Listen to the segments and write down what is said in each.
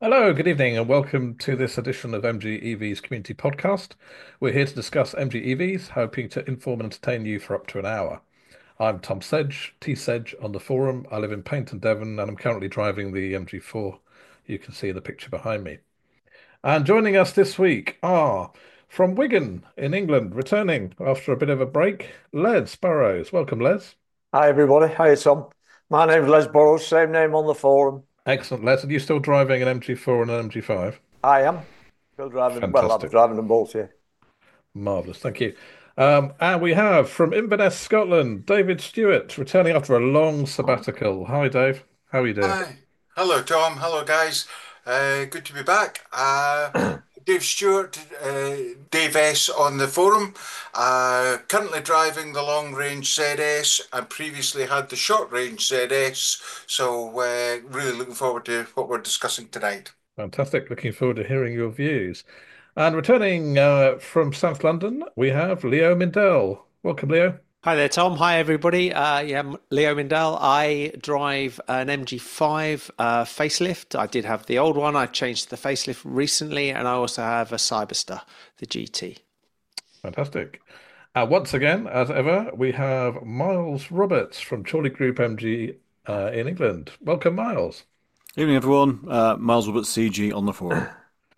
Hello, good evening, and welcome to this edition of MG EV's Community Podcast. We're here to discuss MG EVs, hoping to inform and entertain you for up to an hour. I'm Tom Sedge, T Sedge on the forum. I live in Paynton, Devon, and I'm currently driving the MG4 you can see in the picture behind me. And joining us this week are from Wigan in England, returning after a bit of a break, Les Burrows. Welcome, Les. Hi everybody, hi Tom. My name's Les Burrows, same name on the forum. Excellent, Les. Are you still driving an MG4 and an MG5? I am still driving, well, I'm Fantastic. driving them both, yeah. Marvellous, thank you. And we have from Inverness, Scotland, David Stewart, returning after a long sabbatical. Hi, Dave. How are you doing? Hi. Hello, Tom. Hello, guys. Good to be back. Dave Stewart, Dave S on the forum. Currently driving the long range ZS and previously had the short range ZS. So, really looking forward to what we're discussing tonight. Fantastic. Looking forward to hearing your views. And returning from South London, we have Leo Mindell. Welcome, Leo. Hi there, Tom. Hi, everybody. I'm Leo Mindell. I drive an MG5 facelift. I did have the old one. I changed the facelift recently, and I also have a Cyberster, the GT. Fantastic. Once again, as ever, we have Miles Roberts from Chorley Group MG in England. Welcome, Miles. Evening, everyone. Miles Roberts, CG on the forum.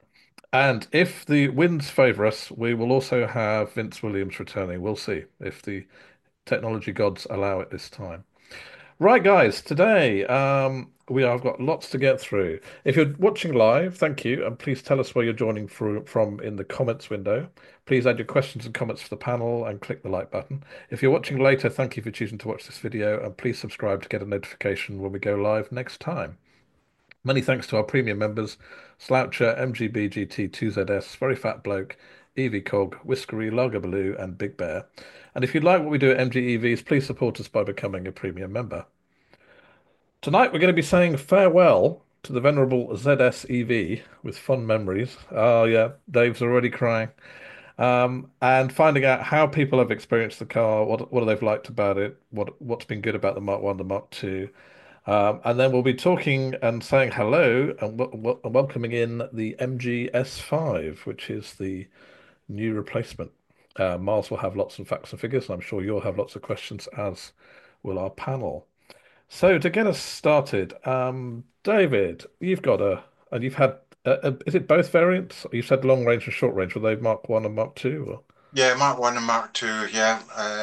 And if the winds favour us, we will also have Vince Williams returning. We'll see if the technology gods allow it this time. Right, guys, today I've got lots to get through. If you're watching live, thank you, and please tell us where you're joining from in the comments window. Please add your questions and comments for the panel and click the like button. If you're watching later, thank you for choosing to watch this video, and please subscribe to get a notification when we go live next time. Many thanks to our premium members, Sloucher, MGB GT 2ZS, Very Fat Bloke, Evie Cog, Whiskery, Lager Baloo, and Big Bear. And if you'd like what we do at MG EVs, please support us by becoming a premium member. Tonight we're going to be saying farewell to the venerable ZS EV with fond memories. Oh yeah, Dave's already crying. And finding out how people have experienced the car, what they've liked about it, what's been good about the Mark 1, the Mark 2. And then we'll be talking and saying hello and welcoming in the MG S5, which is the new replacement. Miles will have lots of facts and figures, and I'm sure you'll have lots of questions, as will our panel. So to get us started, David, and you've had, is it both variants? You said long range and short range. Were they Mark 1 and Mark 2? Or? Yeah, Mark 1 and Mark 2, yeah.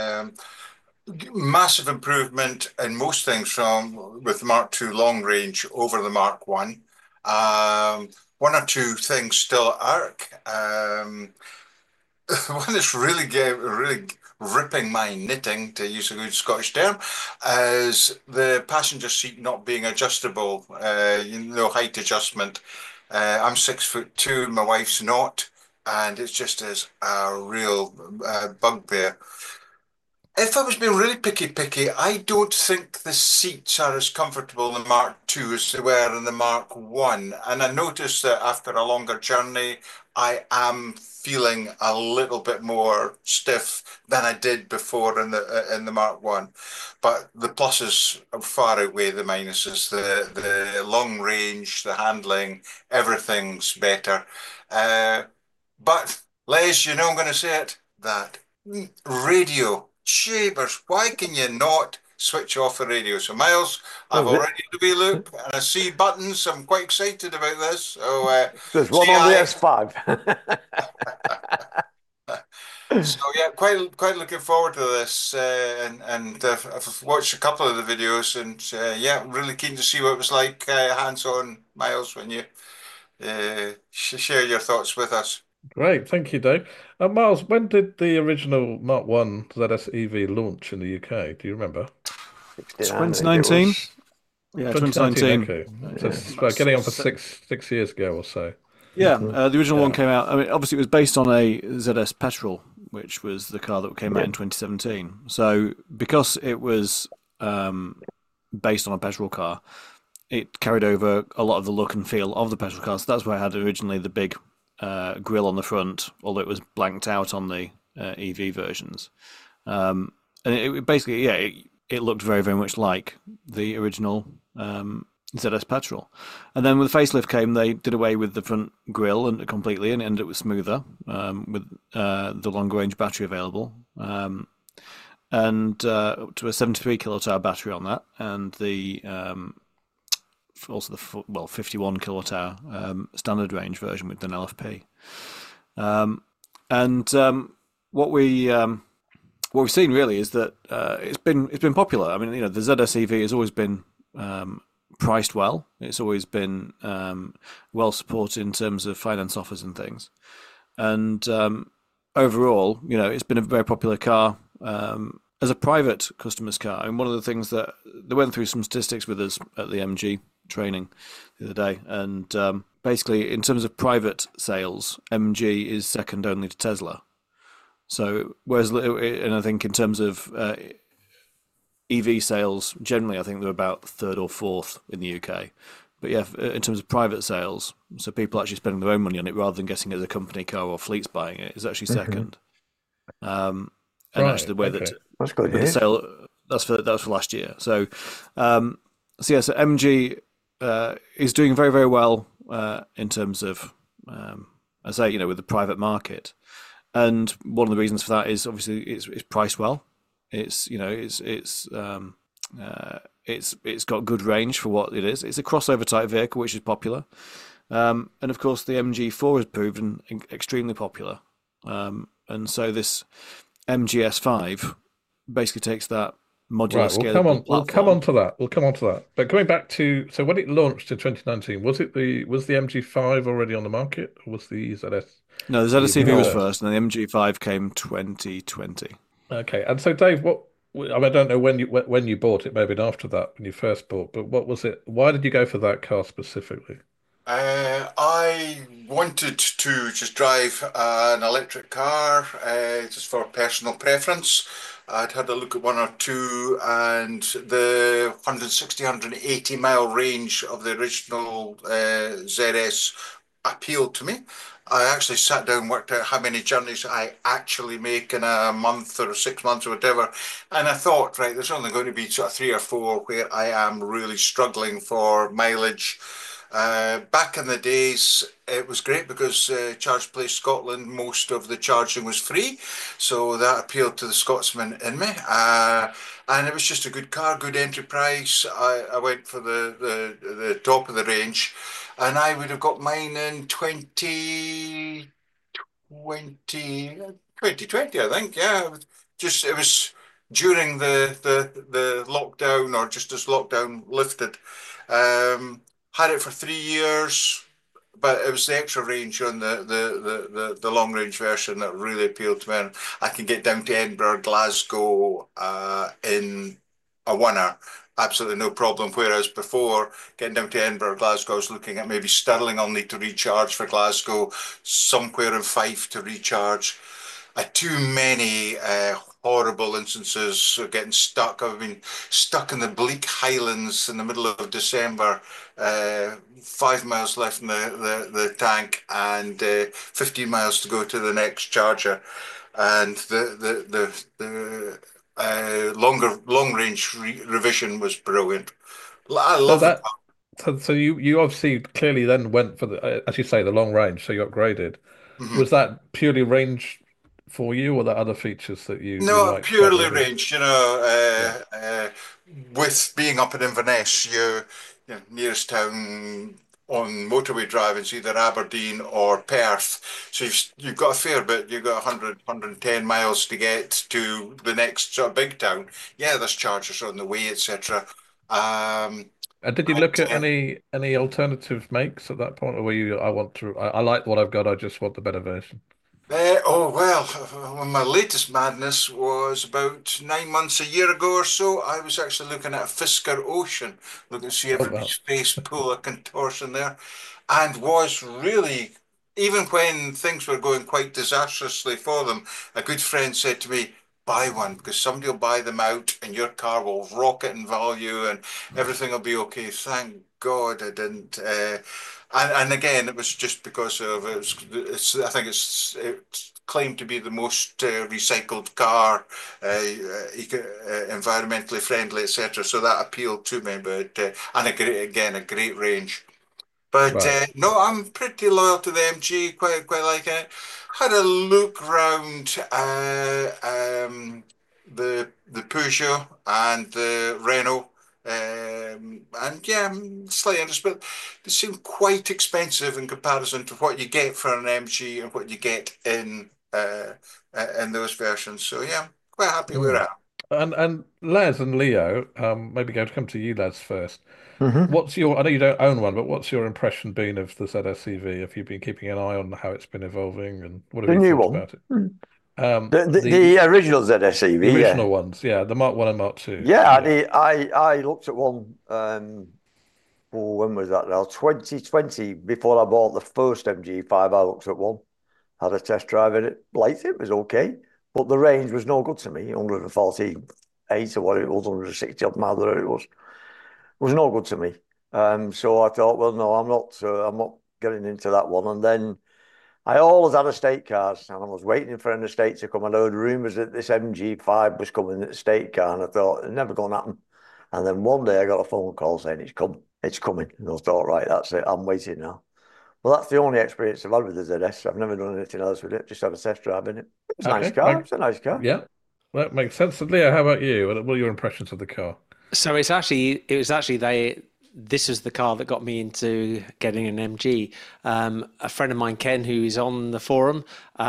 Massive improvement in most things from with the Mark 2 long range over the Mark 1. One or two things still irk. One that's really ripping my knitting, to use a good Scottish term, is the passenger seat not being adjustable. Height adjustment. I'm 6'2", my wife's not, and it just is a real bugbear. If I was being really picky, I don't think the seats are as comfortable in the Mark II as they were in the Mark One. And I noticed that after a longer journey, I am feeling a little bit more stiff than I did before in the Mark One. But the pluses far outweigh the minuses. The long range, the handling, everything's better. But Les, I'm going to say it, that radio. Shavers, why can you not switch off the radio? So, Miles, I've There's, already the V-Loop and I see buttons. I'm quite excited about this. So, there's one on the GI. S5. So, yeah, quite looking forward to this. And I've watched a couple of the videos, and yeah, really keen to see what it was like hands-on, Miles, when you share your thoughts with us. Great, thank you, Dave. Miles, when did the original Mark 1 ZS EV launch in the UK? Do you remember? 69, I think it 2019? was. Yeah, 2019, 2019. okay. So Yeah. it's about getting on for six years ago or so. Yeah, the original one Yeah. came out. I mean, obviously, it was based on a ZS Petrol, which was the car that came out in 2017. So, because it was based on a petrol car, it carried over a lot of the look and feel of the petrol car. So that's why I had originally the big grille on the front, although it was blanked out on the EV versions. And it basically, yeah, it looked very, very much like the original ZS petrol. And then when the facelift came, they did away with the front grille and completely, and ended up with smoother, with the longer range battery available, and up to a 73 kilowatt hour battery on that, and the also the 51 kilowatt hour standard range version with an LFP. What we've seen really is that it's been popular. I mean, the ZS EV has always been priced well. It's always been well supported in terms of finance offers and things. And overall, it's been a very popular car as a private customer's car. And one of the things that they went through some statistics with us at the MG training the other day, and basically in terms of private sales, MG is second only to Tesla. So whereas, and I think in terms of EV sales, generally, I think they're about third or fourth in the UK. But yeah, in terms of private sales, so people actually spending their own money on it rather than getting it as a company car or fleets buying it, is actually second. And actually, the way that that's good, the sale that was for last year. So, so MG is doing very, very well in terms of, I say, with the private market. And one of the reasons for that is obviously it's priced well. It's got good range for what it is. It's a crossover type vehicle, which is popular. And of course, the MG4 has proven extremely popular. And so this MGS5 basically takes that modular scale. We'll come on to that. But going back to, so when it launched in 2019, was the MG5 already on the market, or was the ZS? No, the ZS EV was first, and then the MG5 came 2020. Okay, and so Dave, I don't know when you bought it, maybe after that when you first bought, but what was it? Why did you go for that car specifically? I wanted to just drive an electric car, just for personal preference. I'd had a look at one or two, and the 160, 180 mile range of the original ZS appealed to me. I actually sat down and worked out how many journeys I actually make in a month or 6 months or whatever. And I thought, right, there's only going to be sort of 3 or 4 where I am really struggling for mileage. Back in the days, it was great because Charge Place Scotland, most of the charging was free. So that appealed to the Scotsman in me. And it was just a good car, good entry price. I went for the top of the range. And I would have got mine in 2020, I think. Yeah, it was during the lockdown, or just as lockdown lifted. Had it for 3 years, but it was the extra range on the long range version that really appealed to me. And I can get down to Edinburgh, Glasgow in a 1 hour. Absolutely no problem. Whereas before, getting down to Edinburgh, Glasgow, I was looking at maybe Stirling. I'll need to recharge for Glasgow, somewhere in Fife to recharge. Too many horrible instances of getting stuck. I've been stuck in the bleak Highlands in the middle of December, 5 miles left in the tank, and 15 miles to go to the next charger. And the long range revision was brilliant. I love that. So you obviously clearly then went for the, as you say, the long range. So you upgraded. Mhm. Was that purely range for you, or the other features that you No, liked purely better? range. With being up in Inverness, nearest town on motorway driving is either Aberdeen or Perth. So you've got a fair bit. You've got 100, 110 miles to get to the next sort of big town. Yeah, there's chargers on the way, etc. And did you look at any alternative makes at that point, or were you, I like what I've got, I just want the better version? Well, my latest madness was about 9 months, a year ago or so. I was actually looking at a Fisker Ocean, looking to see Oh, wow. everybody's face pull a contortion there, and was really, even when things were going quite disastrously for them, a good friend said to me, buy one because somebody will buy them out and your car will rocket in value and everything will be okay. Thank God, I didn't. And again, it was just because of I think it's claimed to be the most recycled car, environmentally friendly, etc. So that appealed to me. But and a great range. But Right. no, I'm pretty loyal to the MG. Quite like it. Had a look round the Peugeot and the Renault, and yeah, I'm slightly interested, but they seem quite expensive in comparison to what you get for an MG and what you get in those versions. So yeah, I'm quite happy where Mm. I am. And Les and Leo, maybe going to come to you, Les, first. Hmm. What's your, I know you don't own one, but what's your impression been of the ZS EV? Have you been keeping an eye on how it's been evolving and what have The you new thought one. about it? The original The ZSEV, yeah. original ones, yeah, the Mark 1 and Mark 2. Yeah, Yeah. I looked at one, when was that now? 2020, before I bought the first MG5, I looked at one, had a test drive in it, liked it, it was okay, but the range was no good to me, 148 or what it was, 160 odd miles, whatever it was no good to me. So I thought, well, no, I'm not getting into that one. And then I always had estate cars, and I was waiting for an estate to come. I heard rumours that this MG5 was coming, an estate car, and I thought, it's never going to happen. And then one day I got a phone call saying it's coming. And I thought, right, that's it, I'm waiting now. Well, that's the only experience I've had with the ZS. I've never done anything else with it, just had a test drive in it. It's a nice Okay. car, it's a nice car. Yeah. That makes sense. And Leo, how about you? What are your impressions of the car? So it was actually this is the car that got me into getting an MG. A friend of mine, Ken, who is on the forum,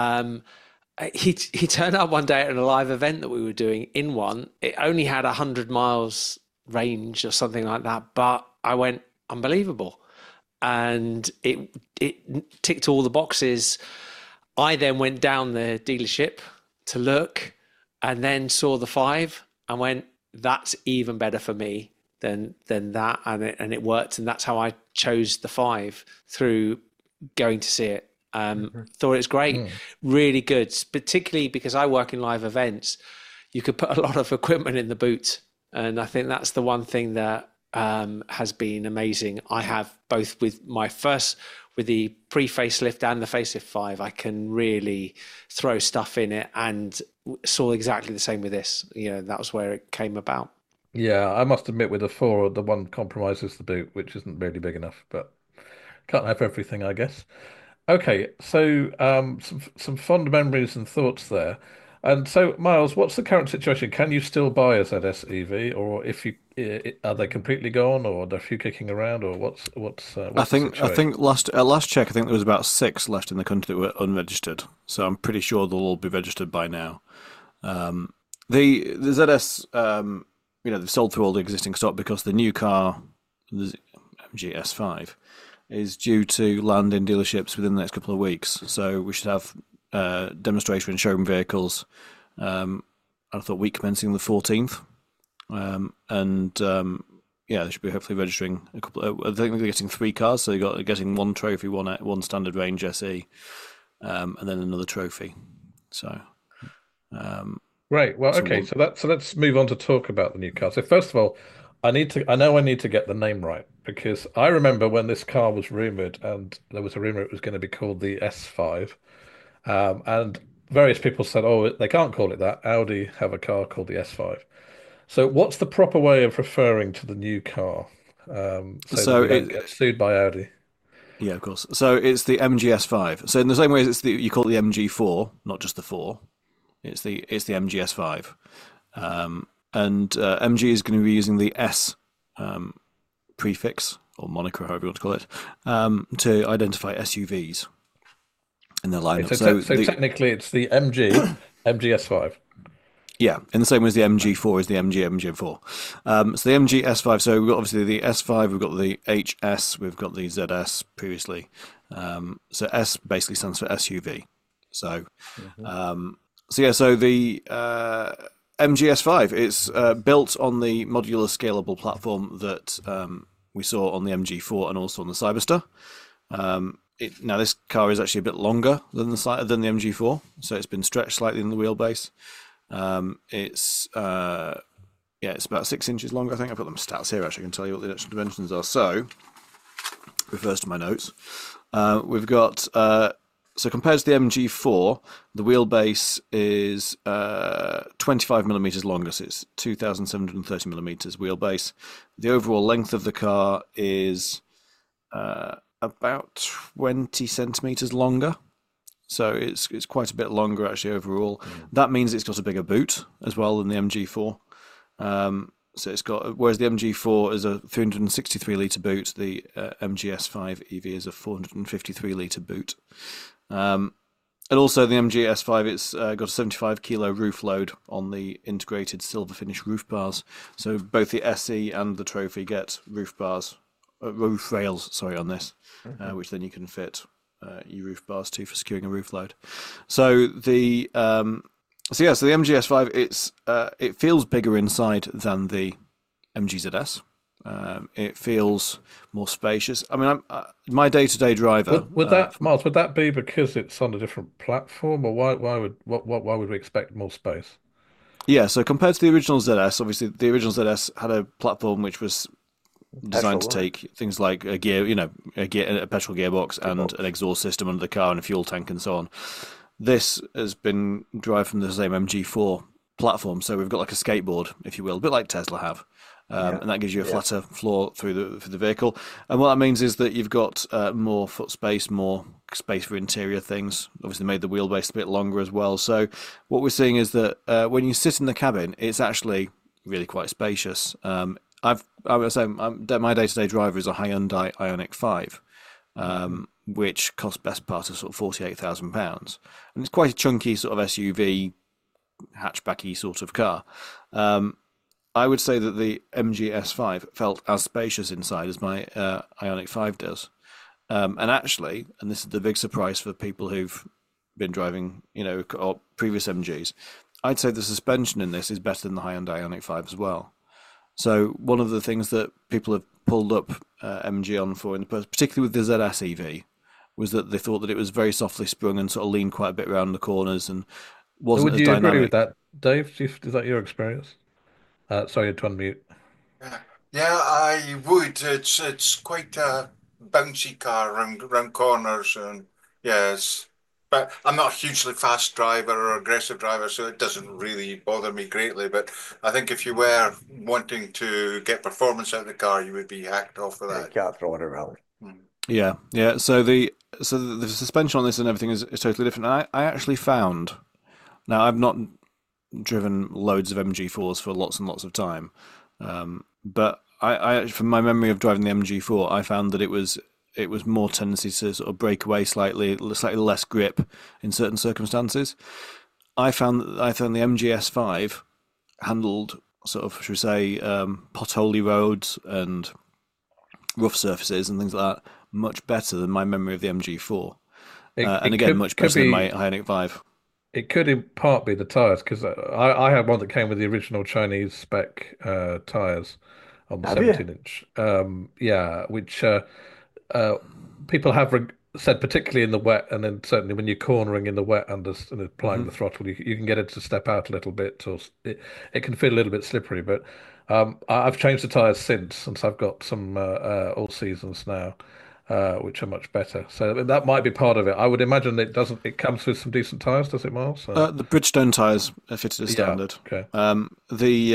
he turned up one day at a live event that we were doing in one. It only had 100 miles range or something like that, but I went, unbelievable. And it ticked all the boxes. I then went down the dealership to look and then saw the 5 and went, that's even better for me than that, and it worked, and that's how I chose the 5 through going to see it. Thought it was great, really good, particularly because I work in live events. You could put a lot of equipment in the boot, and I think that's the one thing that has been amazing. I have both with the pre-facelift and the facelift 5, I can really throw stuff in it, and saw exactly the same with this. That was where it came about. Yeah, I must admit with the 4, the one compromises the boot, which isn't really big enough, but can't have everything, I guess. Okay, so some fond memories and thoughts there. And so, Miles, what's the current situation? Can you still buy a ZS EV, or if you are they completely gone, or are there a few kicking around, or what's the I situation? think last check, I think there was about 6 left in the country that were unregistered. So I'm pretty sure they'll all be registered by now. The ZS, they've sold through all the existing stock because the new car, the MG S5, is due to land in dealerships within the next couple of weeks. So we should have demonstration and showroom vehicles. I thought week commencing the 14th, they should be hopefully registering a couple. I think they're getting 3 cars, so they're getting 1 trophy, one standard range SE, and then another trophy. So. Great. Well, okay. So let's move on to talk about the new car. So first of all, I need to get the name right, because I remember when this car was rumored, and there was a rumor it was going to be called the S5, and various people said, "Oh, they can't call it that. Audi have a car called the S5." So what's the proper way of referring to the new car, so that we don't get sued by Audi? Yeah, of course. So it's the MG S5. So in the same way as you call it the MG4, not just the 4. It's the MG S5, and MG is going to be using the S prefix or moniker, however you want to call it, to identify SUVs in their lineup. So technically, it's the MG S5. Yeah, in the same way as the MG4 is the MG4. So the MG S5. So we've got obviously the S5, we've got the HS, we've got the ZS previously. So S basically stands for SUV. So. So the MG S5, it's built on the modular scalable platform that we saw on the MG4 and also on the Cyberster. Now this car is actually a bit longer than the MG4, so it's been stretched slightly in the wheelbase. yeah, it's about 6 inches longer. I think I've got them stats here. Actually, I can tell you what the actual dimensions are. So, refers to my notes. We've got so compared to the MG4, the wheelbase is 25 millimeters longer. So it's 2,730 millimeters wheelbase. The overall length of the car is about 20 centimeters longer. So it's quite a bit longer actually overall. That means it's got a bigger boot as well than the MG4. So it's got, whereas the MG4 is a 363 litre boot, the MGS5 EV is a 453 litre boot. And also the MGS5, it's got a 75 kilo roof load on the integrated silver finish roof bars. So both the SE and the Trophy get roof rails on this, which then you can fit your roof bars to for securing a roof load. So the So the MGS5, it feels bigger inside than the MGZS. It feels more spacious. I mean, my day-to-day driver. Would that, Miles? Would that be because it's on a different platform, or why would we expect more space? Yeah. So compared to the original ZS, obviously the original ZS had a platform which was designed to take things like a petrol gearbox and an exhaust system under the car and a fuel tank and so on. This has been derived from the same MG4 platform, so we've got like a skateboard, if you will, a bit like Tesla have, and that gives you a flatter floor through the vehicle. And what that means is that you've got more foot space, more space for interior things. Obviously, made the wheelbase a bit longer as well. So what we're seeing is that when you sit in the cabin, it's actually really quite spacious. I would say my day-to-day driver is a Hyundai Ioniq 5. Which costs best part of sort of £48,000, and it's quite a chunky sort of SUV, hatchbacky sort of car. I would say that the MG S5 felt as spacious inside as my Ioniq 5 does, and actually, and this is the big surprise for people who've been driving, or previous MGs, I'd say the suspension in this is better than the Hyundai Ioniq 5 as well. So one of the things that people have pulled up MG on for, particularly with the ZS EV, was that they thought that it was very softly sprung and sort of leaned quite a bit around the corners and wasn't as dynamic. Would you agree with that, Dave? Is that your experience? Sorry, to unmute. Yeah, I would. It's quite a bouncy car around corners, and yes. But I'm not a hugely fast driver or aggressive driver, so it doesn't really bother me greatly. But I think if you were wanting to get performance out of the car, you would be hacked off of You that. can't throw it around. Yeah. So the suspension on this and everything is totally different. And I actually found, now I've not driven loads of MG4s for lots and lots of time, but I from my memory of driving the MG4, I found that it was more tendency to sort of break away slightly less grip in certain circumstances. I found the MGS5 handled sort of, should we say, potholey roads and rough surfaces and things like that much better than my memory of the MG4. Much better than my Ioniq 5. It could in part be the tyres, because I had one that came with the original Chinese spec tyres on the 17-inch. Which people have said, particularly in the wet, and then certainly when you're cornering in the wet and applying the throttle, you can get it to step out a little bit, or it can feel a little bit slippery. But I've changed the tyres since I've got some all seasons now, which are much better. So that might be part of it. I would imagine it comes with some decent tyres, does it, Miles? The Bridgestone tyres are fitted as standard. Yeah, okay. The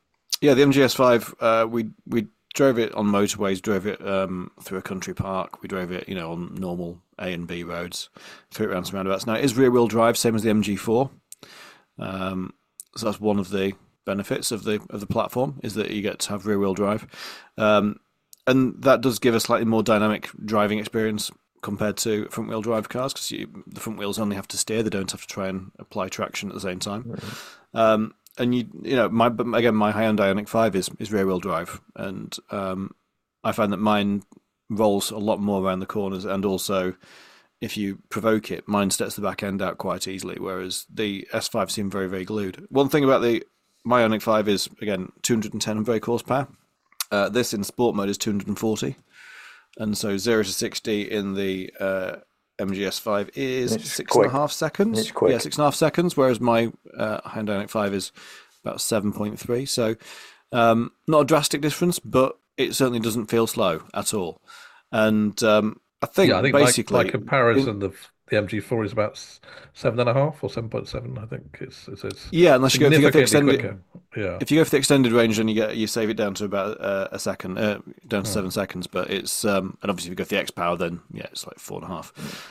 MGS5, we drove it on motorways, drove it through a country park. We drove it, on normal A and B roads, threw it around some roundabouts. Now, it is rear-wheel drive, same as the MG4. So that's one of the benefits of the platform, is that you get to have rear-wheel drive. And that does give a slightly more dynamic driving experience compared to front-wheel drive cars, because the front wheels only have to steer; they don't have to try and apply traction at the same time. Right. And my Hyundai Ioniq 5 is rear-wheel drive, and I find that mine rolls a lot more around the corners, and also if you provoke it, mine steps the back end out quite easily, whereas the S5 seem very, very glued. One thing about my Ioniq 5 is, again, 210 brake horsepower. This in sport mode is 240, and so 0 to 60 in the MGS5 is 6.5 seconds. It's quick. Yeah, 6.5 seconds, whereas my Hyundai Ioniq 5 is about 7.3. So Not a drastic difference, but it certainly doesn't feel slow at all. And I think Yeah, I think basically, by comparison, the MG4 is about 7.5 or 7.7. I think it's yeah, unless you go if you go for the significantly extended, quicker. Yeah. if you go for the extended range, then you save it down to about a second, down to Hmm. 7 seconds. But it's and obviously if you go for the X Power, then yeah, it's like 4.5.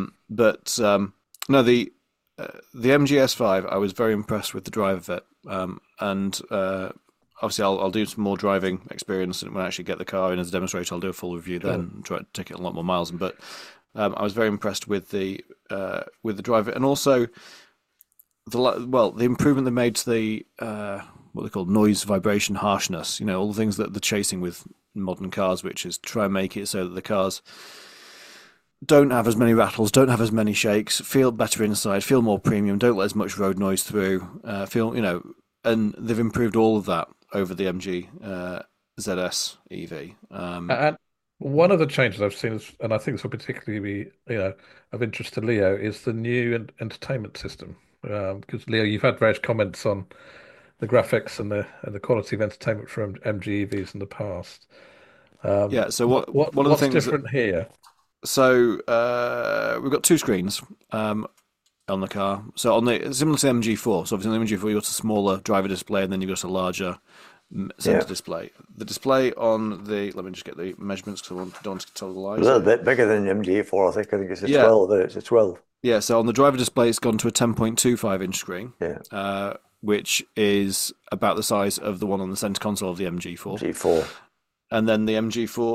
No, the MGS5, I was very impressed with the drive of it, and obviously I'll do some more driving experience when I actually get the car in as a demonstrator. I'll do a full review then and try to take it a lot more miles. But I was very impressed with the drive, and also the improvement they made to the what they call noise, vibration, harshness. You know, all the things that they're chasing with modern cars, which is try and make it so that the cars don't have as many rattles, don't have as many shakes, feel better inside, feel more premium, don't let as much road noise through, and they've improved all of that over the MG ZS EV. And one of the changes I've seen, and I think this will particularly be, of interest to Leo, is the new entertainment system. Because Leo, you've had various comments on the graphics and the quality of entertainment from MG EVs in the past. Yeah. So one of the what's things different here? So we've got two screens on the car. So similar to the MG4. So obviously on the MG4 you've got a smaller driver display, and then you've got a larger center display. The display on let me just get the measurements because I don't want to tell the lies. A little bit bigger than the MG4, I think. I think it's a 12. It's a 12. Yeah. So on the driver display, it's gone to a 10.25-inch screen. Yeah. Which is about the size of the one on the center console of the MG4. G4. And then the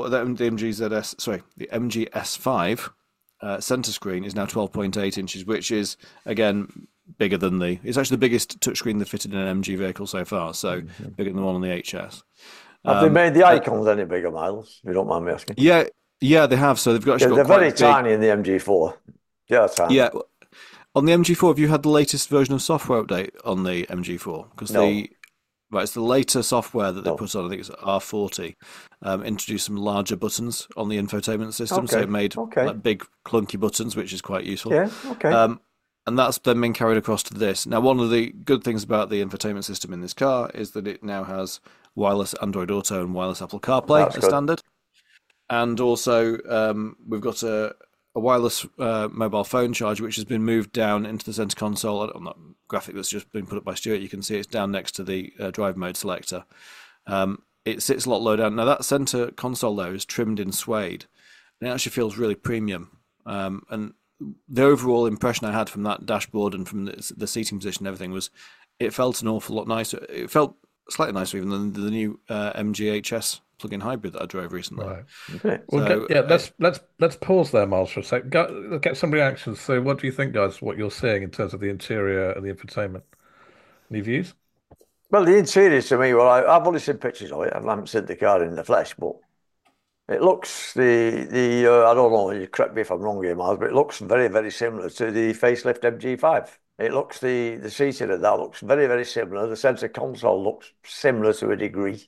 MGS5 center screen is now 12.8 inches, which is again bigger than it's actually the biggest touchscreen they've fitted in an MG vehicle so far. So bigger than the one on the HS. Have they made the icons any bigger, Miles? If you don't mind me asking. Yeah, they have. So they've got. They're very tiny in the MG4. Yeah, tiny. Yeah. On the MG4, have you had the latest version of software update on the MG4? Because it's the later software that they put on. I think it's R40. Introduced some larger buttons on the infotainment system, so it made like big clunky buttons, which is quite useful. Yeah. Okay. And that's then been carried across to this. Now, one of the good things about the infotainment system in this car is that it now has wireless Android Auto and wireless Apple CarPlay as standard. And also, we've got a wireless mobile phone charger, which has been moved down into the center console. On that graphic that's just been put up by Stuart, you can see it's down next to the drive mode selector. It sits a lot lower down. Now, that center console, though, is trimmed in suede, and it actually feels really premium. And the overall impression I had from that dashboard and from the seating position and everything was it felt an awful lot nicer. It felt slightly nicer even than the new MGHS plug-in hybrid that I drove recently. Right. Okay. Let's pause there, Miles, for a sec. Get some reactions. So, what do you think, guys? What you're seeing in terms of the interior and the infotainment? Any views? Well, the interior to me, I've only seen pictures of it. I haven't seen the car in the flesh, but it looks I don't know. You correct me if I'm wrong here, Miles, but it looks very, very similar to the facelift MG5. It looks the seating of that looks very, very similar. The center console looks similar to a degree.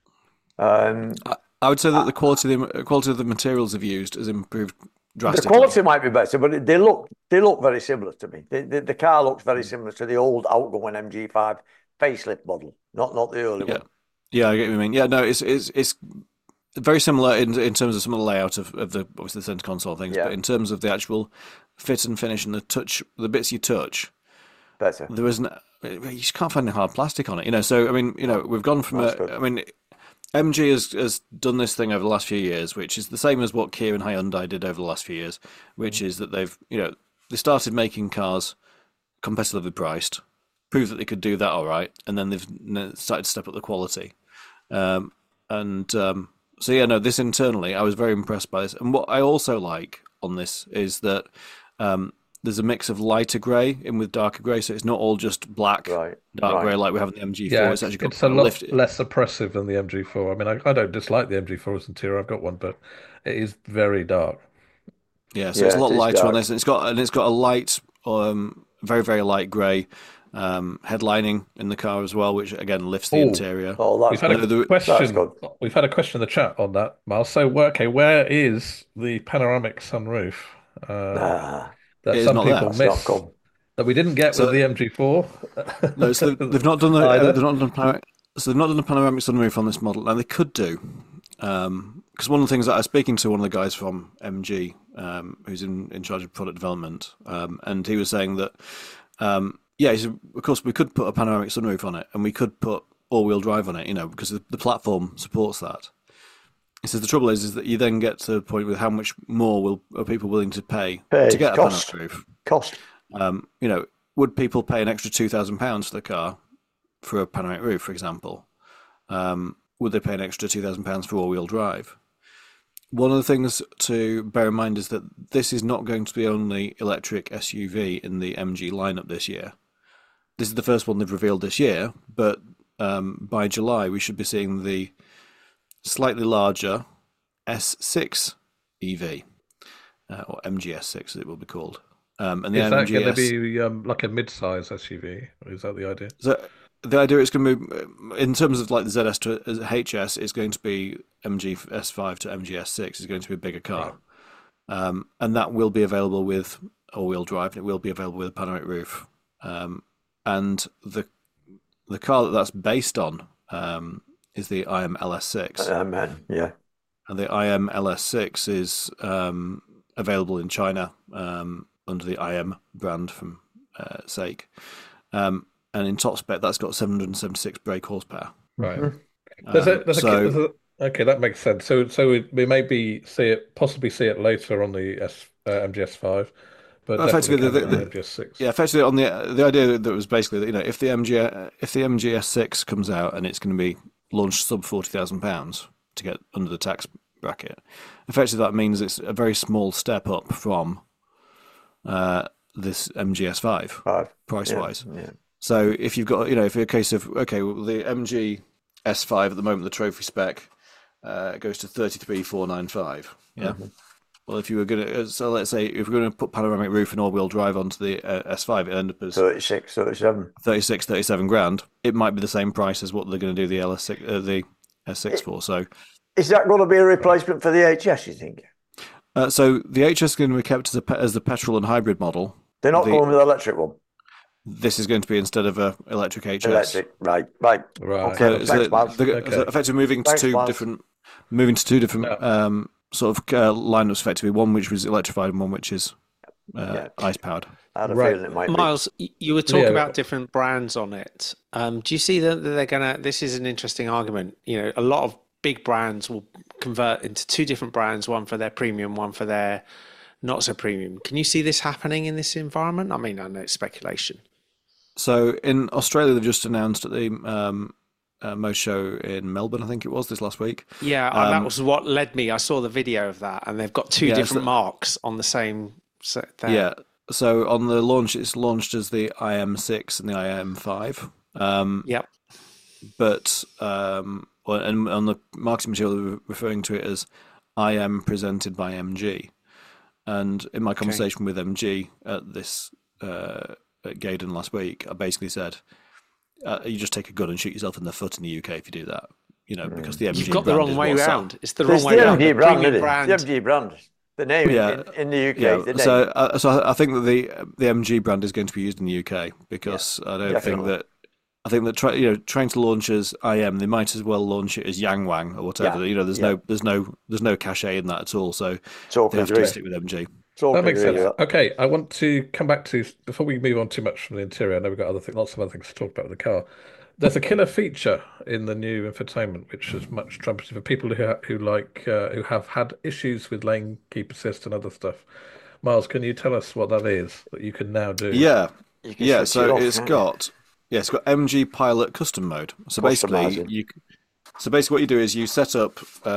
I would say that the quality of the materials they've used has improved drastically. The quality might be better, but they look very similar to me. The car looks very similar to the old outgoing MG5 facelift model, not the early one. Yeah, I get what you mean. Yeah, no, it's very similar in terms of some of the layout of the obviously the center console things, but in terms of the actual fit and finish and the bits you touch, better. There isn't. You just can't find any hard plastic on it. So I mean, we've gone from MG has done this thing over the last few years, which is the same as what Kia and Hyundai did over the last few years, which is that they started making cars competitively priced, proved that they could do that all right, and then they've started to step up the quality. This internally, I was very impressed by this. And what I also like on this is that there's a mix of lighter grey in with darker grey, so it's not all just black, dark grey like we have in the MG4. Yeah, it's actually got a lot less oppressive than the MG4. I mean, I don't dislike the MG4's interior. I've got one, but it is very dark. Yeah, so it's a lot lighter on this. And it's got a light, very, very light grey headlining in the car as well, which again lifts the interior. We've had a question in the chat on that, Miles. So, where is the panoramic sunroof? That some people miss that we didn't get with the MG4. No, so they've not done panoramic. So they've not done a panoramic sunroof on this model. Now they could do, because one of the things that I was speaking to one of the guys from MG, who's in charge of product development, and he was saying that, yeah, he said, of course we could put a panoramic sunroof on it, and we could put all-wheel drive on it, because the platform supports that. He says the trouble is that you then get to the point with how much more are people willing to pay to get a panoramic roof. Cost. Would people pay an extra £2,000 for the car for a panoramic roof, for example? Would they pay an extra £2,000 for all-wheel drive? One of the things to bear in mind is that this is not going to be only electric SUV in the MG lineup this year. This is the first one they've revealed this year, but by July we should be seeing the slightly larger S6 EV, or MGS6 as it will be called. And the Is that MGS, going to be like a mid-size SUV? Is that the idea? So the idea is going to be, in terms of like the ZS to HS, it's going to be MG S5 to MGS6 is going to be a bigger car. Right. And that will be available with all-wheel drive, and it will be available with a panoramic roof. And the car that's based on is the IM LS6. Amen. Yeah. And the IM LS6 is available in China under the IM brand from SAIC. And in top spec, that's got 776 brake horsepower. Right. Mm-hmm. Okay, that makes sense. So we maybe possibly see it later on the MGS5, but effectively the MGS6. Yeah, effectively on the idea that was basically that if the MGS6 comes out and it's going to be launched sub £40,000 to get under the tax bracket, effectively that means it's a very small step up from this MGS5 price wise. Yeah. So if you've got, if you're a case of, the MG S5 at the moment, the trophy spec goes to 33,495. Yeah. Mm-hmm. Well, if you were going to, so let's say if we're going to put panoramic roof and all-wheel drive onto the S5, it ends up as 37 grand. It might be the same price as what they're going to do the the S6 for. So, is that going to be a replacement for the HS? You think? So the HS is going to be kept as the petrol and hybrid model. They're not going with the electric one. This is going to be instead of a electric HS. Electric, right. Okay, so effectively moving to two different sort of lineups. Effectively, one which was electrified and one which is ICE powered. I had a feeling it might be. Miles, you were talking about different brands on it. Do you see that they're gonna? This is an interesting argument. A lot of big brands will convert into two different brands, one for their premium, one for their not so premium. Can you see this happening in this environment? I mean, I know it's speculation. So in Australia, they've just announced at the Motor Show in Melbourne, I think it was, this last week. Yeah, that was what led me. I saw the video of that, and they've got two different marks on the same set there. Yeah, so on the launch, it's launched as the IM6 and the IM5. Yep. But and on the marketing material, they're referring to it as IM presented by MG. And in my conversation with MG at this at Gaydon last week, I basically said, you just take a gun and shoot yourself in the foot in the UK if you do that. Because the MG You've got brand the wrong way around. It's the wrong way the around. MG brand, isn't it? The MG brand. The name in the UK. Yeah. The name. So I think that the MG brand is going to be used in the UK because I don't think that. I think that trying to launch as IM, they might as well launch it as Yang Wang or whatever. Yeah. There's no cachet in that at all. So they have to stick with MG. That makes sense. Okay, I want to come back to, before we move on too much from the interior, I know we've got lots of other things to talk about with the car. There's a killer feature in the new infotainment, which is much trumpeted for people who have had issues with lane keep assist and other stuff. Miles, can you tell us what that is that you can now do? Yeah. So it's got MG Pilot Custom Mode. So basically, what you do is you set up.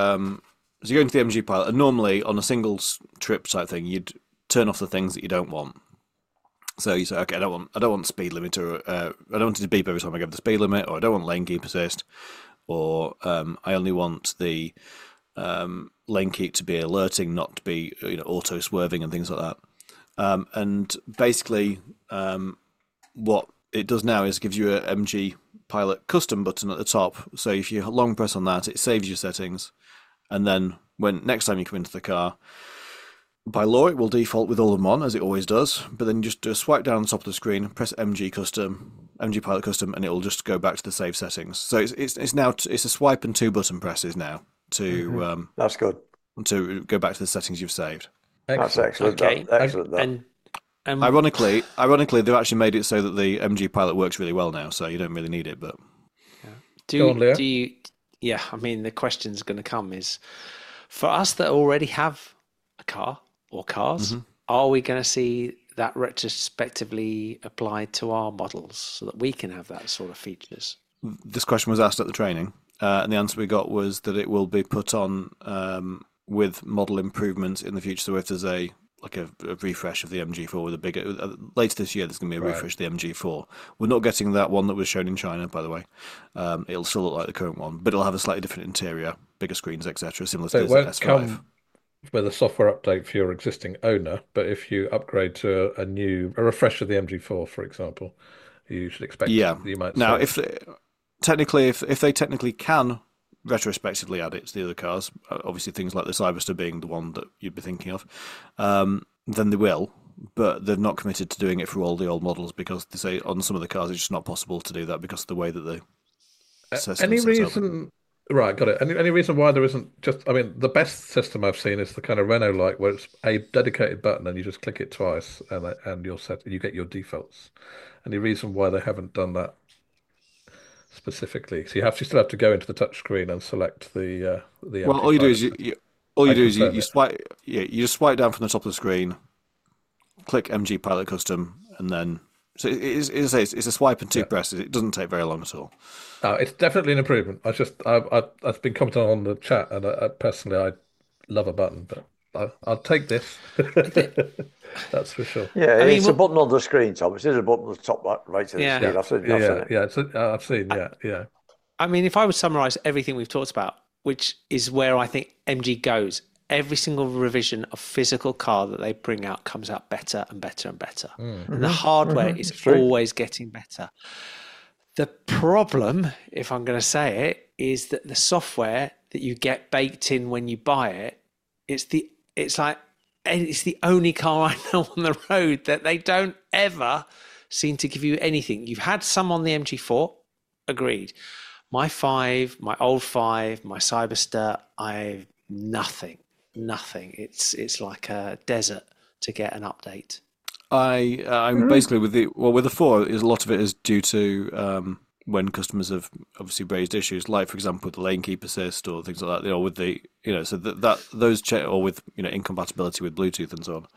So you go into the MG Pilot, and normally on a single trip type thing, you'd turn off the things that you don't want. So you say, okay, I don't want speed limit, or I don't want it to beep every time I go over the speed limit, or I don't want lane keep assist, or I only want the lane keep to be alerting, not to be auto swerving and things like that. And basically, what it does now is gives you a MG Pilot Custom button at the top. So if you long press on that, it saves your settings. And then next time you come into the car, by law, it will default with all of them on, as it always does. But then you just do a swipe down on the top of the screen, press MG Custom, MG Pilot Custom, and it will just go back to the save settings. So it's now it's a swipe and 2 button presses now to That's good. to go back to the settings you've saved. That's excellent. Okay. Excellent. That. And Ironically, they've actually made it so that the MG Pilot works really well now, so you don't really need it. But Go on, Leo. do you? Yeah, I mean, the question's going to come is for us that already have a car or cars, are we going to see that retrospectively applied to our models so that we can have that sort of features? this question was asked at the training, and the answer we got was that it will be put on with model improvements in the future. So if there's a refresh of the MG4 with a bigger later this year, there's going to be a refresh of the MG4. We're not getting that one that was shown in China, by the way. It'll still look like the current one, but it'll have a slightly different interior, bigger screens, etc., similar to the S5. Come with a software update for your existing owner, but if you upgrade to a refresh of the MG4, for example, you should expect you might. Now, if they technically can retrospectively add it to the other cars, obviously things like the Cyberster being the one that you'd be thinking of, then they will, but they've not committed to doing it for all the old models because they say on some of the cars it's just not possible to do that because of the way that the system any sets reason up. Right, got it. Any reason why there isn't just, I mean, the best system I've seen is the kind of Renault-like where it's a dedicated button and you just click it twice and you get your defaults. Any reason why they haven't done that specifically? So you still have to go into the touchscreen and select the Well, all you do is you swipe, you just swipe down from the top of the screen, click MG Pilot Custom, and then so it's a swipe and two presses. It doesn't take very long at all. It's definitely an improvement. I've been commenting on the chat, and personally I love a button, but I'll take this. That's for sure. Yeah, it's a button on the screen, Thomas. It's a button on the top right of the screen. I've seen it. I mean, if I would summarize everything we've talked about, which is where I think MG goes, every single revision of physical car that they bring out comes out better and better and better. And the hardware is always getting better. The problem, if I'm going to say it, is that the software that you get baked in when you buy it, it's the only car I know on the road that they don't ever seem to give you anything. You've had some on the MG4, agreed. My 5, my old 5, my Cyberster, I've nothing. It's like a desert to get an update. I'm basically with the 4. A lot of it is due to when customers have obviously raised issues, like for example with the lane keep assist or things like that. With the so that those or with incompatibility with Bluetooth and so on.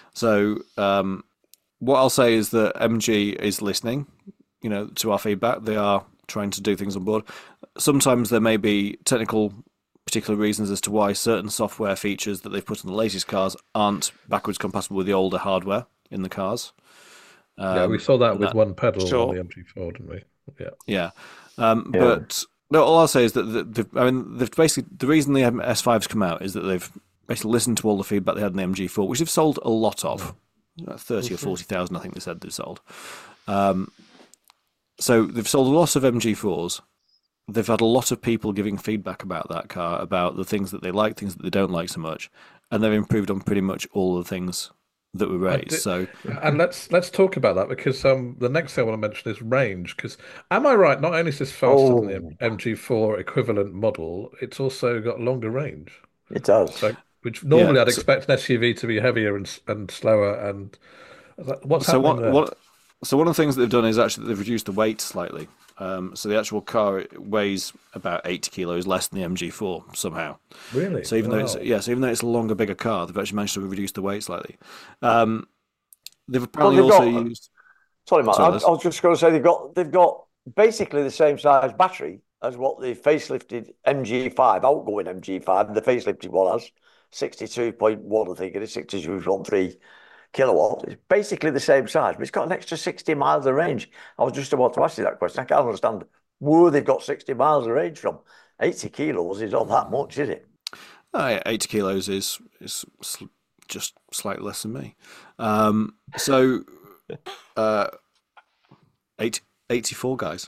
So what I'll say is that MG is listening, to our feedback. They are trying to do things on board. Sometimes there may be technical particular reasons as to why certain software features that they've put in the latest cars aren't backwards compatible with the older hardware in the cars. We saw that with one pedal on the MG4, didn't we? Yeah. But no, all I'll say is that they've basically, the reason the S5's come out is that they've basically listened to all the feedback they had in the MG4, which they've sold a lot of, 30 or 40,000, I think they said they sold. So they've sold a lot of MG4s. They've had a lot of people giving feedback about that car, about the things that they like, things that they don't like so much, and they've improved on pretty much all the things that were raised. And let's talk about that because the next thing I want to mention is range. Because am I right? Not only is this faster than the MG4 equivalent model, it's also got longer range. It does. So, which normally I'd expect an SUV to be heavier and slower. And what's happening there? So one of the things that they've done is actually they've reduced the weight slightly. So the actual car weighs about 80 kilos less than the MG4 somehow. Really? So even though it's a longer, bigger car, they've actually managed to reduce the weight slightly. They've apparently used. Sorry, Matt. I was just going to say they've got basically the same size battery as what the facelifted MG5, outgoing MG5, the facelifted one has, 62.1, I think it is, 62.3 kilowatt. It's basically the same size, but it's got an extra 60 miles of range. I was just about to ask you that question. I can't understand where they've got 60 miles of range from. 80 kilos is not that much, is it? 80 kilos is just slightly less than me. 84 guys.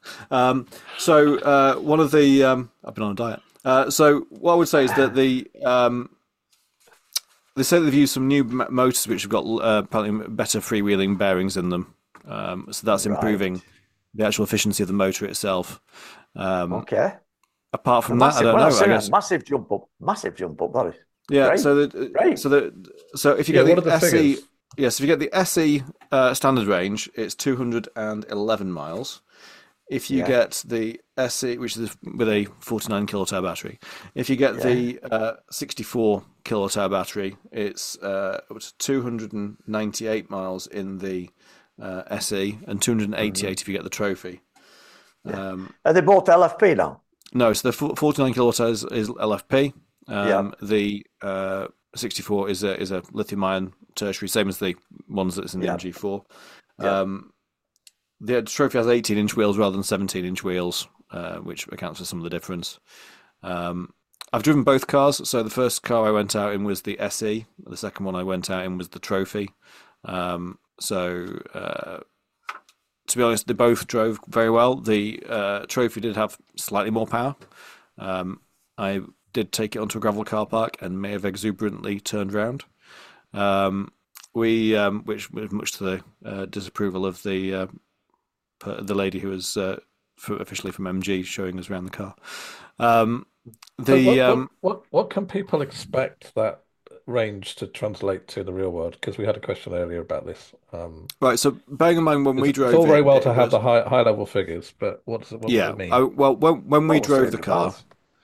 One of the I've been on a diet. So what I would say is that they say they've used some new motors which have got apparently better freewheeling bearings in them. So that's improving the actual efficiency of the motor itself. Okay. Apart from that, I don't know. I guess Massive jump up, that is. yeah. Great. So if you get what are the the SE, figures? yes, if you get the SE standard range, it's 211 miles. If you get the SE, which is with a 49 kilowatt hour battery, if you get the 64 kilowatt hour battery, it's 298 miles in the SE and 288 if you get the trophy. Are they both LFP now? No, so the 49 kilowatt hours is LFP. The 64 is a lithium ion tertiary, same as the ones that's in the MG4. The trophy has 18-inch wheels rather than 17-inch wheels, which accounts for some of the difference. I've driven both cars. So the first car I went out in was the SE. The second one I went out in was the Trophy. To be honest, they both drove very well. The Trophy did have slightly more power. I did take it onto a gravel car park and may have exuberantly turned round. Which was much to the disapproval of the lady who was officially from MG showing us around the car. What can people expect that range to translate to the real world? Because we had a question earlier about this. Right. So bearing in mind when we drove, it's all very well to have the high level figures, but what does it mean? When we drove the car,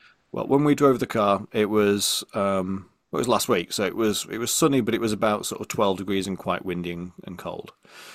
it was last week, so it was sunny, but it was about sort of 12 degrees and quite windy and cold.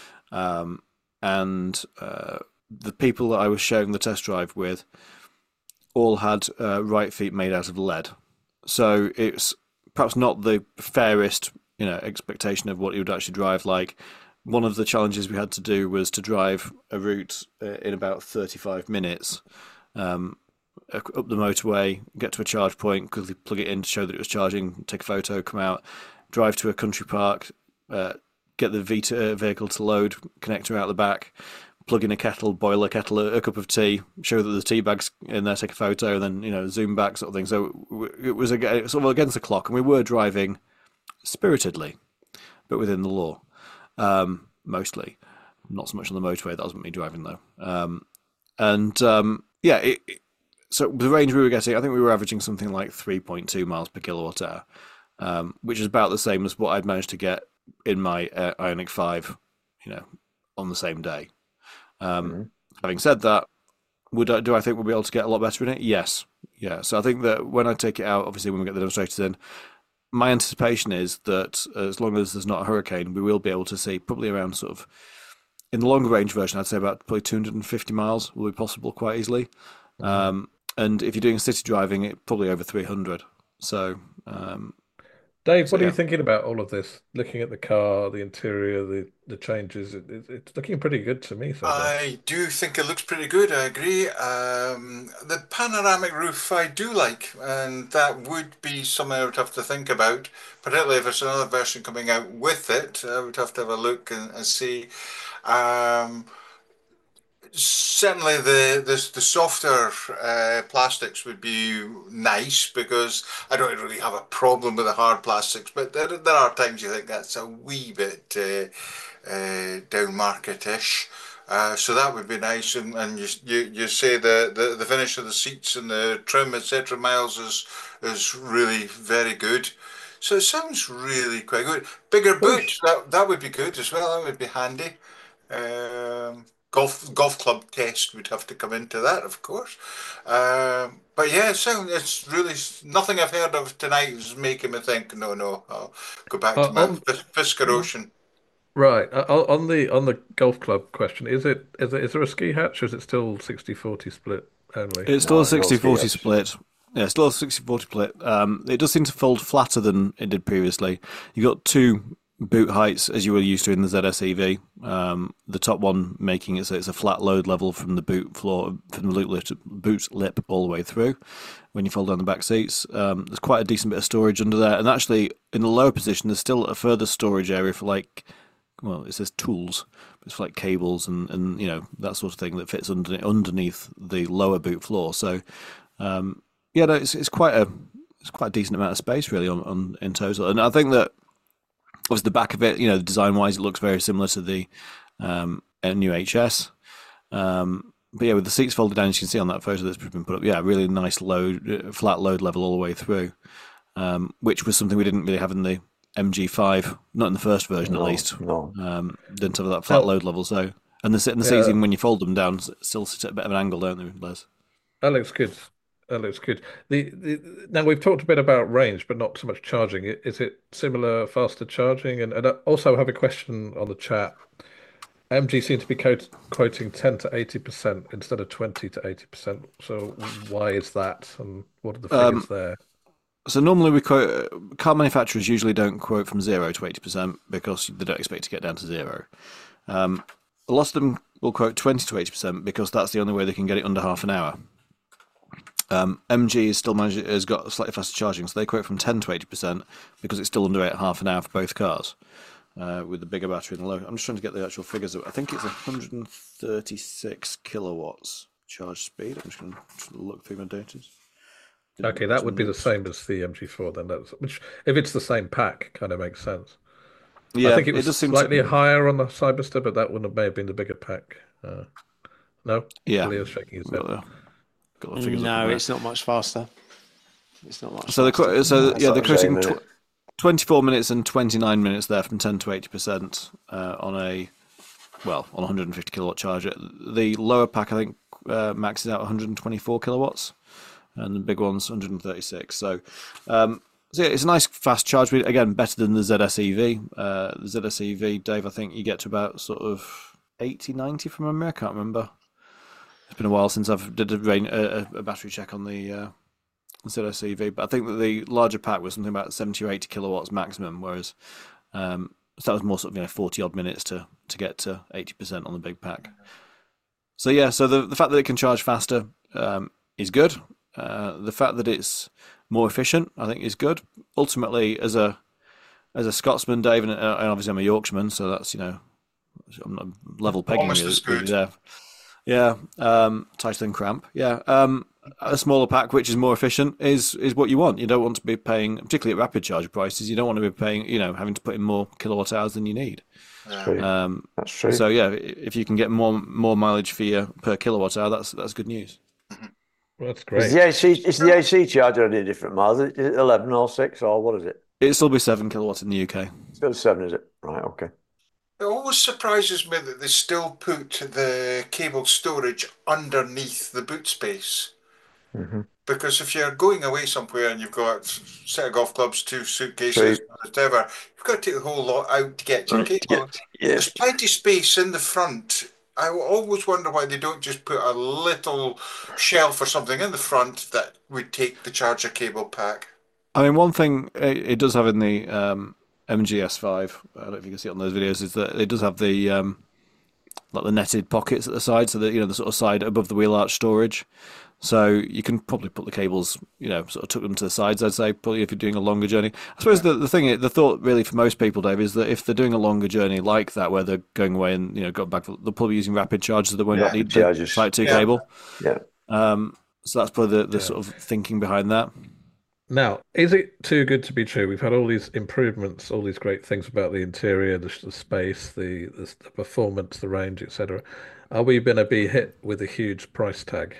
The people that I was sharing the test drive with all had right feet made out of lead. So it's perhaps not the fairest, expectation of what you would actually drive like. One of the challenges we had to do was to drive a route in about 35 minutes up the motorway, get to a charge point, quickly plug it in to show that it was charging, take a photo, come out, drive to a country park, get the vehicle to load, connector out the back, plug in a kettle, boil a kettle, a cup of tea, show that the tea bag's in there, take a photo, and then zoom back, sort of thing. So it was sort of against the clock, and we were driving spiritedly, but within the law, mostly. Not so much on the motorway. That wasn't me driving though. So the range we were getting, I think we were averaging something like 3.2 miles per kilowatt hour, which is about the same as what I'd managed to get in my Ioniq 5, on the same day. Having said that, do I think we'll be able to get a lot better in it? Yes. Yeah. So I think that when I take it out, obviously when we get the demonstrators in, my anticipation is that as long as there's not a hurricane, we will be able to see probably around sort of, in the longer range version, I'd say about probably 250 miles will be possible quite easily. And if you're doing city driving, it probably over 300. So, Dave, what are you thinking about all of this? Looking at the car, the interior, the changes, it's looking pretty good to me so far. I do think it looks pretty good. I agree. The panoramic roof I do like, and that would be something I would have to think about, particularly if there's another version coming out with it. I would have to have a look and see. Certainly, the softer plastics would be nice because I don't really have a problem with the hard plastics, but there are times you think that's a wee bit down market-ish. So that would be nice, and you say the finish of the seats and the trim, etc. Miles is really very good. So it sounds really quite good. Bigger boot, that would be good as well. That would be handy. Golf club test would have to come into that, of course. But yeah, it's really nothing I've heard of tonight is making me think, no, I'll go back to my Fisker Ocean. Right. On the golf club question, is there a ski hatch or is it still 60-40 split only? It's still a 60-40 split. Yeah, still a 60-40 split. It does seem to fold flatter than it did previously. You got two boot heights as you were used to in the ZS EV. The top one making it so it's a flat load level from the boot floor, from the boot lip all the way through. When you fold down the back seats, there's quite a decent bit of storage under there. And actually, in the lower position, there's still a further storage area for it says tools. It's for cables and that sort of thing that fits underneath the lower boot floor. So it's quite a it's quite a decent amount of space really on in total. And I think that was the back of it. You know, design wise, it looks very similar to the new HS. But yeah, with the seats folded down, as you can see on that photo that's been put up, yeah, really nice flat load level all the way through, which was something we didn't really have in the MG5, not in the first version at least. No. Didn't have that flat load level. So, and the seats, even when you fold them down, still sit at a bit of an angle, don't they, Les? That looks good. That looks good. Now we've talked a bit about range, but not so much charging. Is it similar, faster charging? And I also have a question on the chat. MG seem to be quoting 10 to 80% instead of 20 to 80%. So why is that? And what are the figures there? So normally we quote, car manufacturers usually don't quote from 0 to 80% because they don't expect to get down to 0. A lot of them will quote 20 to 80% because that's the only way they can get it under half an hour. MG has got slightly faster charging, so they quote from 10 to 80% because it's still under half an hour for both cars. With the bigger battery and the low. I'm just trying to get the actual figures. I think it's 136 kilowatts charge speed. I'm just going to look through my data. Okay, that would be the same as the MG4 then. Which, if it's the same pack, kind of makes sense. Yeah, I think it was slightly higher on the Cyberster, but that may have been the bigger pack. No? Yeah. Leo's shaking his head. No, it's not much faster. It's not much. So they're quoting 24 minutes and 29 minutes there from 10 to 80% on 150 kilowatt charger. The lower pack, I think, maxes out 124 kilowatts, and the big one's 136. So yeah, it's a nice fast charge speed. Again, better than the ZS EV. The ZS EV, Dave, I think you get to about sort of 80, 90 from memory. I can't remember. It's been a while since I've did a battery check on the ZS EV, but I think that the larger pack was something about 70 or 80 kilowatts maximum, whereas so that was more sort of 40 odd minutes to get to 80% on the big pack. So yeah, so the fact that it can charge faster is good. The fact that it's more efficient, I think, is good. Ultimately, as a Scotsman, Dave, and obviously I'm a Yorkshireman, so that's I'm not level pegging almost as good. there. Yeah, tighter than cramp. Yeah, a smaller pack which is more efficient is what you want. You don't want to be paying, particularly at rapid charge prices. You don't want to be paying, having to put in more kilowatt hours than you need. That's true. So yeah, if you can get more mileage for your per kilowatt hour, that's good news. Well, that's great. Is the AC charger any different miles? Is it 11 or 6 or what is it? It'll still be 7 kilowatts in the UK. Still 7, is it? Right, okay. It always surprises me that they still put the cable storage underneath the boot space. Mm-hmm. Because if you're going away somewhere and you've got a set of golf clubs, 2 suitcases, whatever, you've got to take the whole lot out to get to your cable. Yeah. There's plenty of space in the front. I always wonder why they don't just put a little shelf or something in the front that would take the charger cable pack. I mean, one thing it does have in the MGS5, I don't know if you can see it on those videos, is that it does have the like the netted pockets at the side, so that the sort of side above the wheel arch storage. So you can probably put the cables, sort of tuck them to the sides, I'd say, probably if you're doing a longer journey. I suppose the thought really for most people, Dave, is that if they're doing a longer journey like that, where they're going away and, go back, they're probably using rapid chargers that won't need the Type 2 cable. Yeah. So that's probably the sort of thinking behind that. Now, is it too good to be true? We've had all these improvements, all these great things about the interior, the space, the performance, the range, etc. Are we going to be hit with a huge price tag?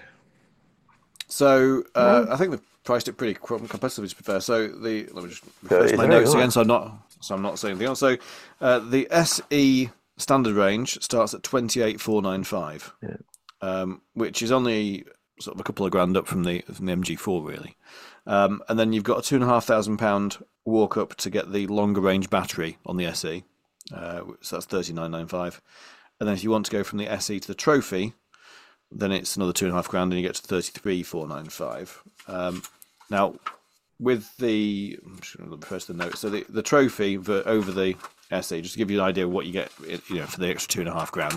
So I think they've priced it pretty competitively, to be fair. So let me just refresh my notes again, so I'm not saying anything else. So the SE standard range starts at 28,495, which is only sort of a couple of grand up from the MG4, really. And then you've got a £2,500 walk up to get the longer range battery on the SE, so that's 39,995. And then if you want to go from the SE to the Trophy, then it's another 2.5 grand, and you get to 33,495. Now, with the, I'm just going to refresh the notes. So the Trophy over the SE, just to give you an idea of what you get, for the extra 2.5 grand.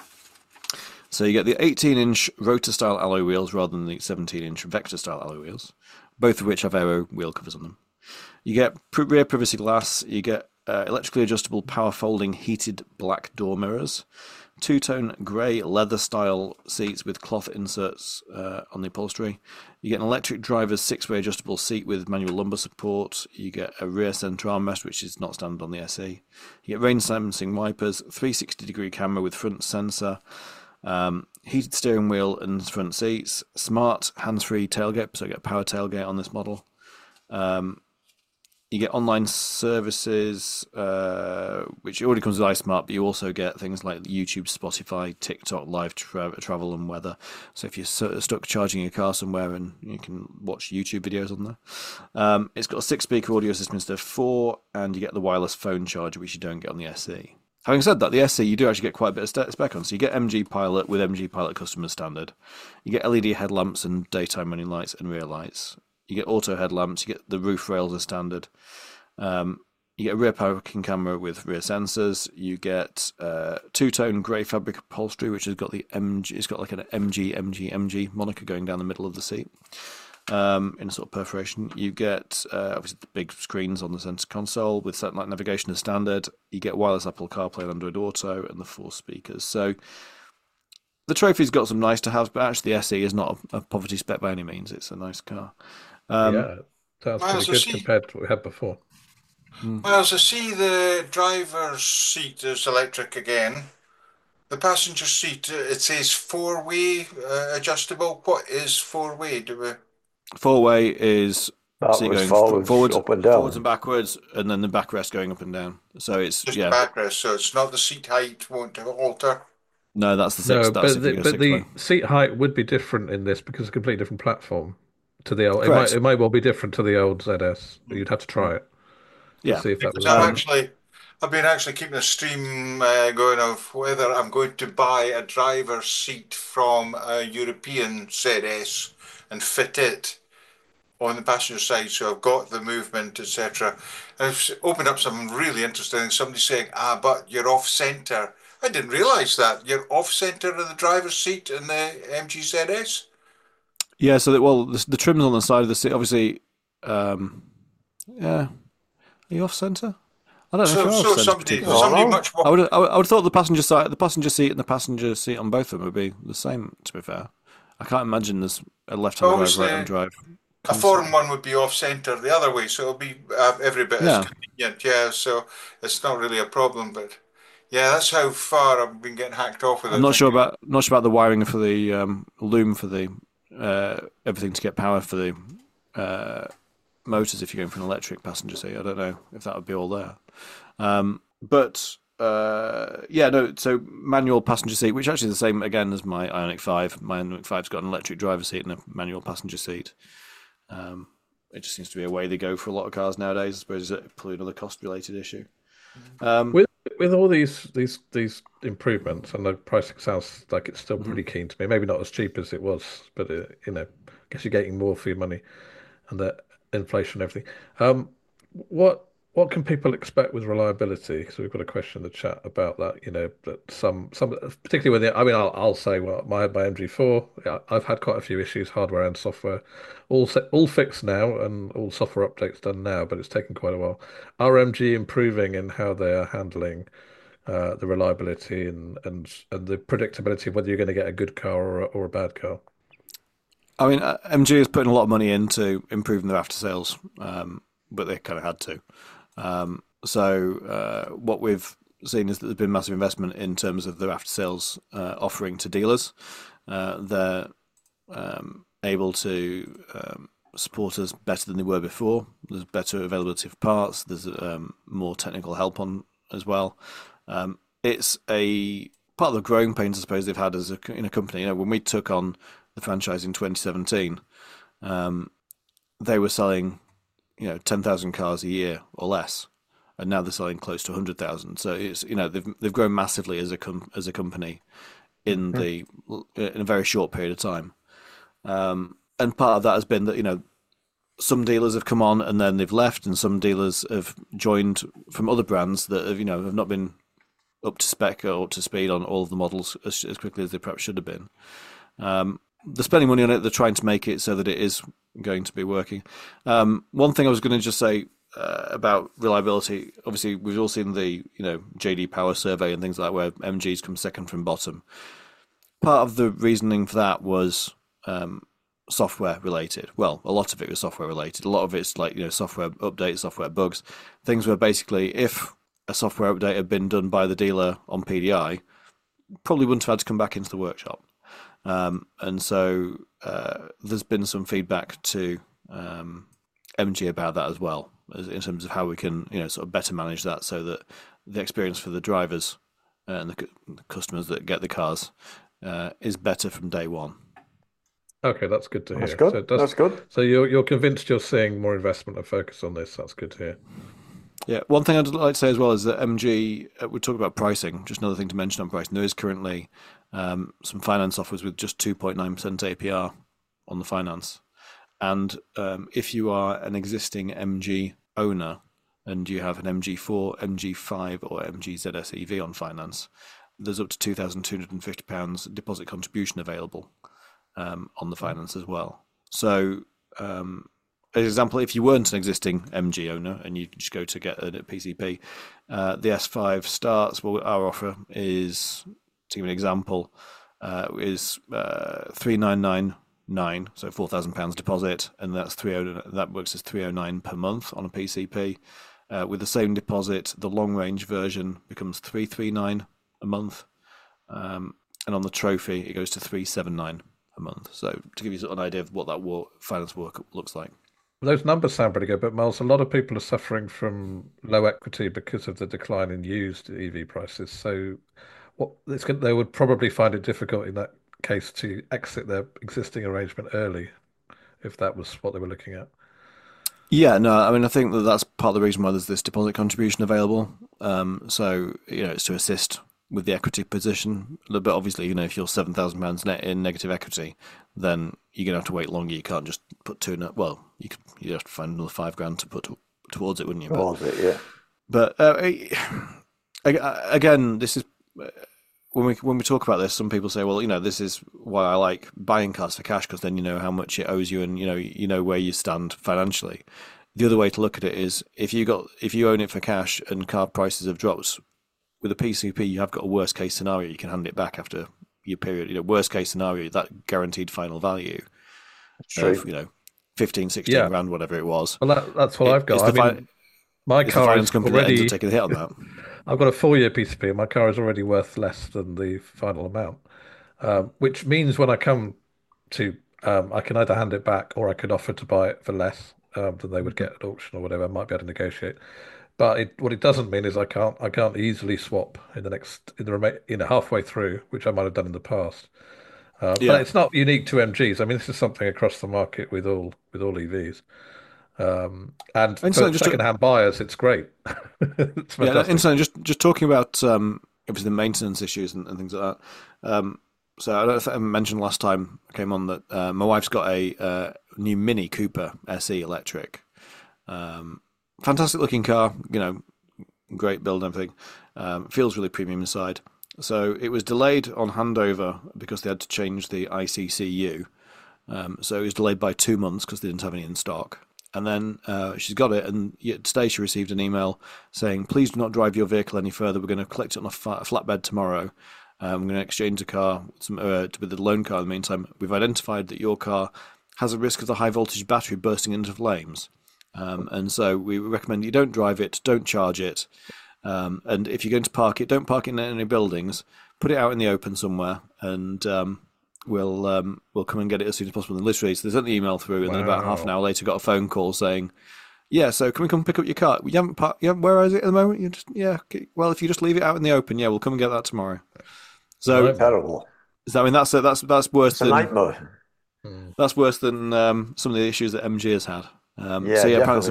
So you get the 18-inch rotor-style alloy wheels rather than the 17-inch vector-style alloy wheels, both of which have aero wheel covers on them. You get rear privacy glass. You get electrically adjustable power folding heated black door mirrors. two-tone grey leather-style seats with cloth inserts on the upholstery. You get an electric driver's six-way adjustable seat with manual lumbar support. You get a rear centre armrest, which is not standard on the SE. You get rain-sensing wipers, 360-degree camera with front sensor, heated steering wheel and front seats, smart hands-free tailgate, so you get power tailgate on this model. You get online services, which already comes with iSmart, but you also get things like YouTube, Spotify, TikTok, live travel and weather. So if you're stuck charging your car somewhere, and you can watch YouTube videos on there. It's got a 6-speaker audio system instead of 4, and you get the wireless phone charger, which you don't get on the SE. Having said that, the SE you do actually get quite a bit of spec on. So you get MG Pilot with MG Pilot Customer Standard. You get LED headlamps and daytime running lights and rear lights. You get auto headlamps, you get the roof rails as standard. You get a rear parking camera with rear sensors. You get two-tone grey fabric upholstery, which has got the MG. It's got like an MG moniker going down the middle of the seat in a sort of perforation. You get obviously the big screens on the centre console with satellite navigation as standard. You get wireless Apple CarPlay and Android Auto and the 4 speakers. So the Trophy's got some nice to have, but actually the SE is not a poverty spec by any means. It's a nice car. Yeah, sounds pretty good compared to what we had before. Well, as I see, the driver's seat is electric again. The passenger seat, it says 4-way adjustable. What is 4-way? Do we? 4-way is seat going forwards, up and down. forwards and backwards, and then the backrest going up and down. So it's Just yeah. backrest, so it's not the seat height won't alter. No, that's the No, six. That's but the seat height would be different in this because it's a completely different platform to the old. Correct. It might well be different to the old ZS. You'd have to try it to Yeah. see if that was. I've been actually keeping a stream going of whether I'm going to buy a driver's seat from a European ZS and fit it on the passenger side, so I've got the movement, etc. I've opened up some really interesting. Somebody saying, but you're off center. I didn't realize that you're off center of the driver's seat in the MG ZS. Yeah. So the trims on the side of the seat, obviously. Yeah. Are you off center? I don't know. If you're off somebody much more. I would have thought the passenger seat and the passenger seat on both of them would be the same. To be fair, I can't imagine there's a left-hand drive, right-hand drive. A foreign one would be off center the other way, so it'll be every bit as convenient. Yeah, so it's not really a problem, but yeah, that's how far I've been getting hacked off with it. I'm not sure about the wiring for the loom for the everything to get power for the motors if you're going for an electric passenger seat. I don't know if that would be all there. So manual passenger seat, which actually is the same again as my Ioniq 5. My Ioniq 5's got an electric driver's seat and a manual passenger seat. It just seems to be a way they go for a lot of cars nowadays. I suppose it's probably another cost-related issue. With all these improvements, and the pricing sounds like it's still pretty keen to me. Maybe not as cheap as it was, but I guess you're getting more for your money, and the inflation and everything. What can people expect with reliability? So we've got a question in the chat about that. That some particularly when I'll say, well, my MG4, I've had quite a few issues, hardware and software, all fixed now and all software updates done now, but it's taken quite a while. Are MG improving in how they are handling the reliability and the predictability of whether you're going to get a good car or a bad car? I mean, MG is putting a lot of money into improving their after sales, but they kind of had to. What we've seen is that there's been massive investment in terms of their after sales offering to dealers. They're able to support us better than they were before. There's better availability of parts. There's more technical help on as well. It's a part of the growing pains, I suppose, they've had in a company. When we took on the franchise in 2017, they were selling 10,000 cars a year or less, and now they're selling close to 100,000. So it's they've grown massively as a company in a very short period of time. And part of that has been that some dealers have come on and then they've left, and some dealers have joined from other brands that have not been up to spec or up to speed on all of the models as quickly as they perhaps should have been. They're spending money on it. They're trying to make it so that it is going to be working. One thing I was going to just say, about reliability. Obviously, we've all seen the JD Power survey and things like that where MGs come second from bottom. Part of the reasoning for that was software related. Well, a lot of it was software related. A lot of it's like software updates, software bugs, things where basically if a software update had been done by the dealer on PDI, probably wouldn't have had to come back into the workshop. And so there's been some feedback to MG about that as well, in terms of how we can sort of better manage that so that the experience for the drivers and the customers that get the cars is better from day one. Okay, that's good to hear. That's good. So That's good. So you're convinced you're seeing more investment and focus on this. That's good to hear. Yeah, one thing I'd like to say as well is that MG, we talk about pricing, just another thing to mention on pricing. There is currently some finance offers with just 2.9% APR on the finance. And if you are an existing MG owner and you have an MG4, MG5 or MG ZS EV on finance, there's up to £2,250 deposit contribution available on the finance as well. So, as an example, if you weren't an existing MG owner and you just go to get a PCP, the S5 starts, well, our offer is, to give an example, is 3,999, so £4,000 deposit, and that works as 309 per month on a PCP. With the same deposit, the long range version becomes 339 a month, and on the trophy it goes to 379 a month. So to give you sort of an idea of what that finance work looks like. Those numbers sound pretty good, but Miles, a lot of people are suffering from low equity because of the decline in used EV prices. So they would probably find it difficult in that case to exit their existing arrangement early, if that was what they were looking at. Yeah, no, I mean, I think that's part of the reason why there's this deposit contribution available. So, it's to assist with the equity position. But obviously, if you're £7,000 net in negative equity, then you're going to have to wait longer. You can't just put you'd have to find another £5,000 to put towards it, wouldn't you? Towards it, yeah. But again, this is when we talk about this. Some people say, well, this is why I like buying cars for cash, because then you know how much it owes you, and you know where you stand financially. The other way to look at it is if you own it for cash and car prices have dropped, with a PCP, you have got a worst case scenario. You can hand it back after your period. Worst case scenario, that guaranteed final value of 15, 16 grand, whatever it was. Well, that's what I've got. My car is already taking a hit on that. I've got a 4-year PCP, and my car is already worth less than the final amount, which means when I come to, I can either hand it back or I could offer to buy it for less than they would get at auction or whatever. I might be able to negotiate. But what it doesn't mean is I can't easily swap halfway through, which I might have done in the past. But it's not unique to MGs. I mean, this is something across the market with all EVs. And for second-hand buyers, it's great. It's fantastic. Just talking about obviously the maintenance issues and things like that. So I don't know if I mentioned last time I came on that my wife's got a new Mini Cooper SE electric. Fantastic looking car, great build and everything. Feels really premium inside. So it was delayed on handover because they had to change the ICCU. So it was delayed by 2 months because they didn't have any in stock. And then she's got it, and today she received an email saying, please do not drive your vehicle any further. We're going to collect it on a flatbed tomorrow. We're going to exchange the car with the loan car in the meantime. We've identified that your car has a risk of the high voltage battery bursting into flames. And so we recommend you don't drive it, don't charge it. And if you're going to park it, don't park it in any buildings. Put it out in the open somewhere, and we'll come and get it as soon as possible. And literally, so they sent the email through, and then about half an hour later, got a phone call saying, "Yeah, so can we come pick up your car? You haven't parked. Where is it at the moment? You just okay. Well, if you just leave it out in the open, we'll come and get that tomorrow." So terrible. So I mean, that's worse than nightmare. That's worse than some of the issues that MG has had. Apparently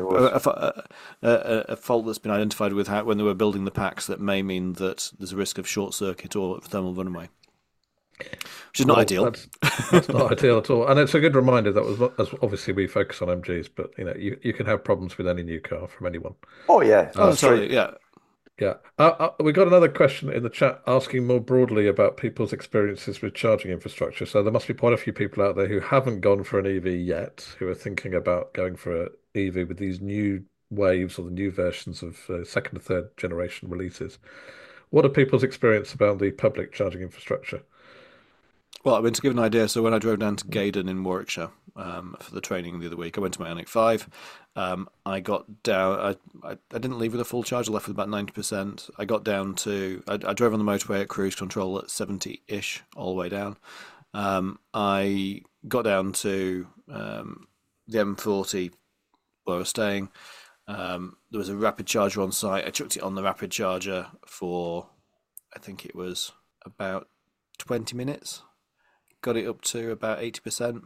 a fault that's been identified with when they were building the packs that may mean that there's a risk of short circuit or thermal runaway, which is not ideal. That's not ideal at all. And it's a good reminder that obviously we focus on MGs, but you can have problems with any new car from anyone. Oh yeah, Yeah. We got another question in the chat asking more broadly about people's experiences with charging infrastructure. So there must be quite a few people out there who haven't gone for an EV yet, who are thinking about going for an EV with these new waves or the new versions of second and third generation releases. What are people's experience about the public charging infrastructure? Well, I mean, to give an idea, so when I drove down to Gaydon in Warwickshire for the training the other week, I went to my Ioniq 5. I got down, I didn't leave with a full charge, I left with about 90%. I got down to, I drove on the motorway at cruise control at 70-ish all the way down. I got down to the M40 where I was staying. There was a rapid charger on site. I chucked it on the rapid charger for, I think it was about 20 minutes. Got it up to about 80%.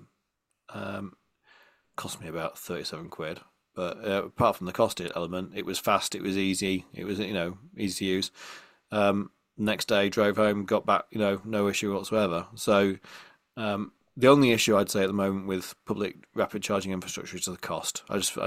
Cost me about 37 quid. But apart from the cost element, it was fast, it was easy, it was, easy to use. Next day, drove home, got back, no issue whatsoever. So the only issue I'd say at the moment with public rapid charging infrastructure is the cost.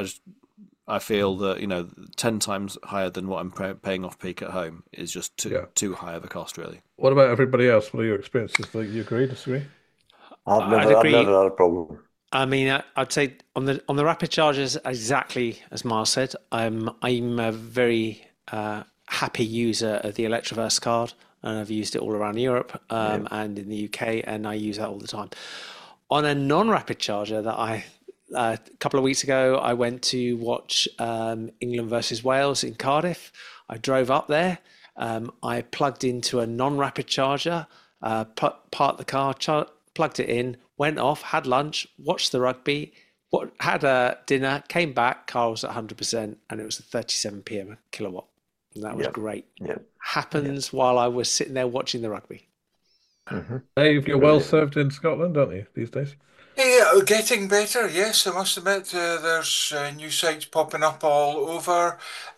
I feel that 10 times higher than what I'm paying off peak at home is just too high of a cost, really. What about everybody else? What are your experiences? Do you agree, disagree? I've I'd never agree. had a problem. I mean, I'd say on the rapid chargers, exactly as Miles said. I'm a very happy user of the Electroverse card, and I've used it all around Europe and in the UK, and I use that all the time. On a non-rapid charger that a couple of weeks ago, I went to watch England versus Wales in Cardiff. I drove up there. I plugged into a non-rapid charger, parked the car, plugged it in, went off, had lunch, watched the rugby, had a dinner, came back, car was at 100%, and it was a 37 p.m. kilowatt. And that was great. Yeah. Happens while I was sitting there watching the rugby. Dave, you're well served in Scotland, aren't you, these days? Yeah, getting better. Yes, I must admit, there's new sites popping up all over.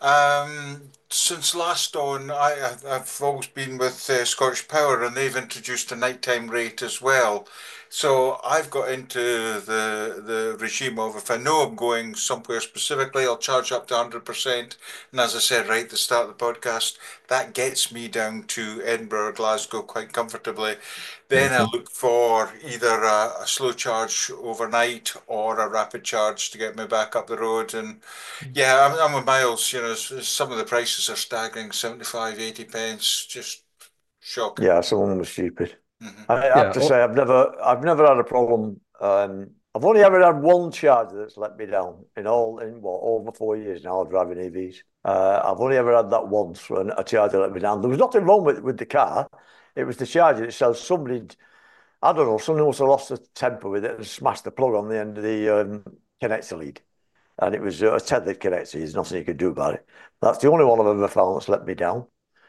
Since last on, I've always been with Scottish Power, and they've introduced a nighttime rate as well. So I've got into the regime of, if I know I'm going somewhere specifically, I'll charge up to 100%. And as I said right at the start of the podcast, that gets me down to Edinburgh or Glasgow quite comfortably. Then I look for either a slow charge overnight or a rapid charge to get me back up the road. And yeah, I'm with Miles. Some of the prices are staggering, 75, 80 pence, just shocking. Yeah, some of them were stupid. Mhm. I have to say, I've never had a problem. I've only ever had one charger that's let me down in over 4 years now of driving EVs. I've only ever had that once when a charger let me down. There was nothing wrong with the car. It was the charger itself. Somebody must have lost a temper with it and smashed the plug on the end of the connector lead. And it was a tethered connector. There's nothing you could do about it. That's the only one I've ever found that's let me down.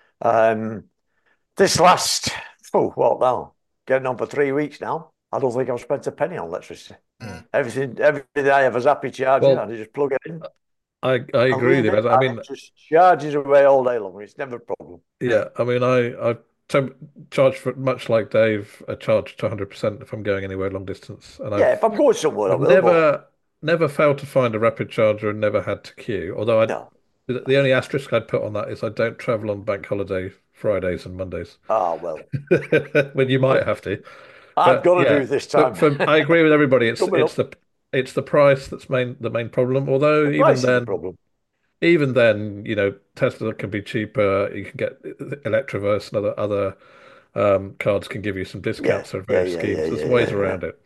This last, what now? Getting on for 3 weeks now. I don't think I've spent a penny on electricity. Everything I have is happy charging, and I just plug it in. I agree with you. I mean, it just charges away all day long. It's never a problem. Yeah, I mean, I charge for much like Dave. I charge to 100% if I'm going anywhere long distance, and if I'm going somewhere, I I've will. never failed to find a rapid charger and never had to queue. Although the only asterisk I'd put on that is I don't travel on bank holiday Fridays and Mondays. Ah, well, when you might have to. I've got to do this time. I agree with everybody. It's the price that's the main problem. Although even then, Tesla can be cheaper. You can get Electroverse and other cards can give you some discounts or various schemes. There's ways around it.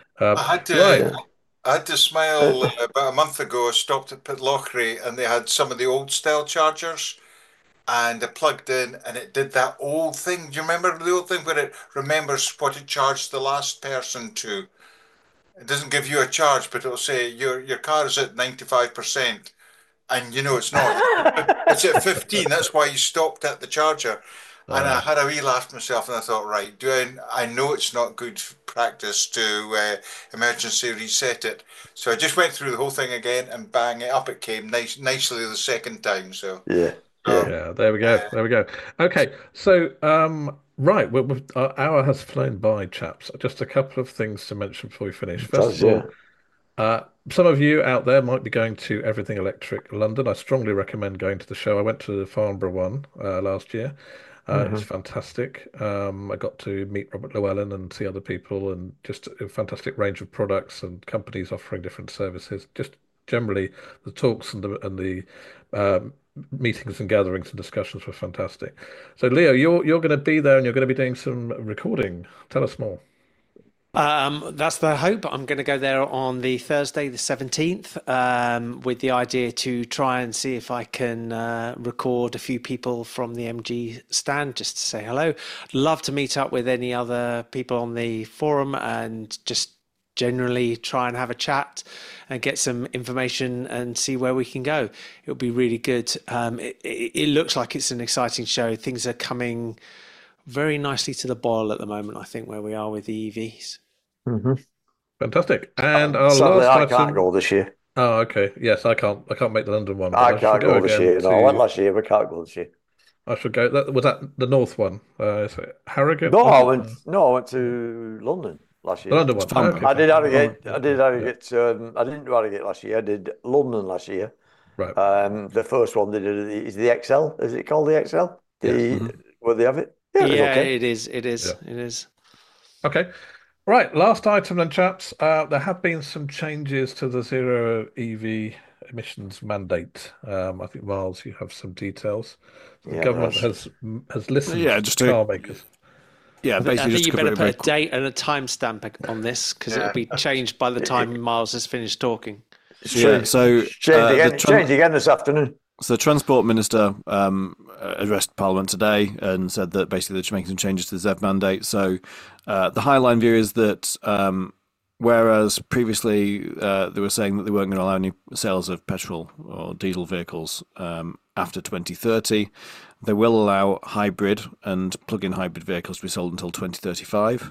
I had to smile about a month ago. I stopped at Pitlochry and they had some of the old style chargers, and I plugged in and it did that old thing. Do you remember the old thing where it remembers what it charged the last person to? It doesn't give you a charge, but it'll say your car is at 95%. And it's not. It's at 15. That's why you stopped at the charger. And I had a wee laugh myself, and I thought, right, I know it's not good practice to emergency reset it. So I just went through the whole thing again, and bang, up it came nicely the second time. So yeah, there we go. Okay, so right, our hour has flown by, chaps. Just a couple of things to mention before we finish. First of all, some of you out there might be going to Everything Electric London. I strongly recommend going to the show. I went to the Farnborough one last year. It was fantastic. I got to meet Robert Llewellyn and see other people, and just a fantastic range of products and companies offering different services. Just generally the talks and the meetings and gatherings and discussions were fantastic. So Leo, you're going to be there and you're going to be doing some recording. Tell us more. That's the hope. I'm going to go there on the Thursday, the 17th, with the idea to try and see if I can record a few people from the MG stand just to say hello. I'd love to meet up with any other people on the forum and just generally try and have a chat and get some information and see where we can go. It'll be really good. It looks like it's an exciting show. Things are coming very nicely to the boil at the moment, I think, where we are with the EVs. Mm-hmm. Fantastic. And our Sadly, last I item. can't go this year. Oh, okay. Yes, I can't make the London one. But I should can't go this again year. No, I went last year, but can't go this year. I should go. Was that the North one? Is it Harrogate? No, I was it? went to London last The year. London one. It's fun. Okay, I did fine. Harrogate. Yeah. I did Harrogate. I didn't do Harrogate last year. I did London last year. Right. The first one they did is the XL. Is it called the XL? Yes. Where they have it? Yeah, it was okay. It is. It is. Yeah. It is. Okay. Right. Last item then, chaps. There have been some changes to the zero EV emissions mandate. I think, Miles, you have some details. The Yeah, government that's- has listened Yeah, to just car to- makers. Yeah, I basically think just you to better cover it very put a date and a timestamp on this because Yeah. it'll be changed by the time Miles has finished talking. It's Yeah, changed- so, it's changed again. the It's changed again this afternoon. So the Transport Minister addressed Parliament today and said that basically they're making some changes to the ZEV mandate. So the Highline view is that whereas previously they were saying that they weren't going to allow any sales of petrol or diesel vehicles after 2030, they will allow hybrid and plug-in hybrid vehicles to be sold until 2035.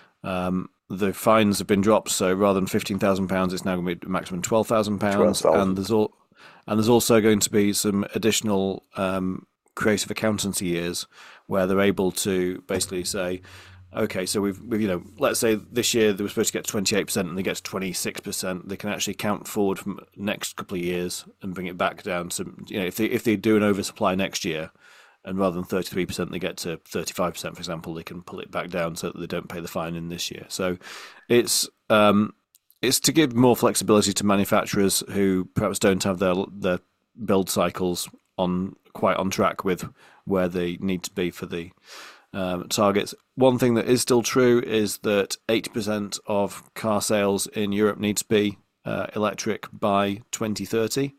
The fines have been dropped, so rather than £15,000, it's now going to be a maximum £12,000, £12,000. and there's also going to be some additional creative accountancy years where they're able to basically say, okay, so we've let's say this year they were supposed to get to 28% and they get to 26%. They can actually count forward from the next couple of years and bring it back down to, if they do an oversupply next year, and rather than 33%, they get to 35%, for example, they can pull it back down so that they don't pay the fine in this year. So it's to give more flexibility to manufacturers who perhaps don't have their build cycles quite on track with where they need to be for the targets. One thing that is still true is that 80% of car sales in Europe need to be electric by 2030.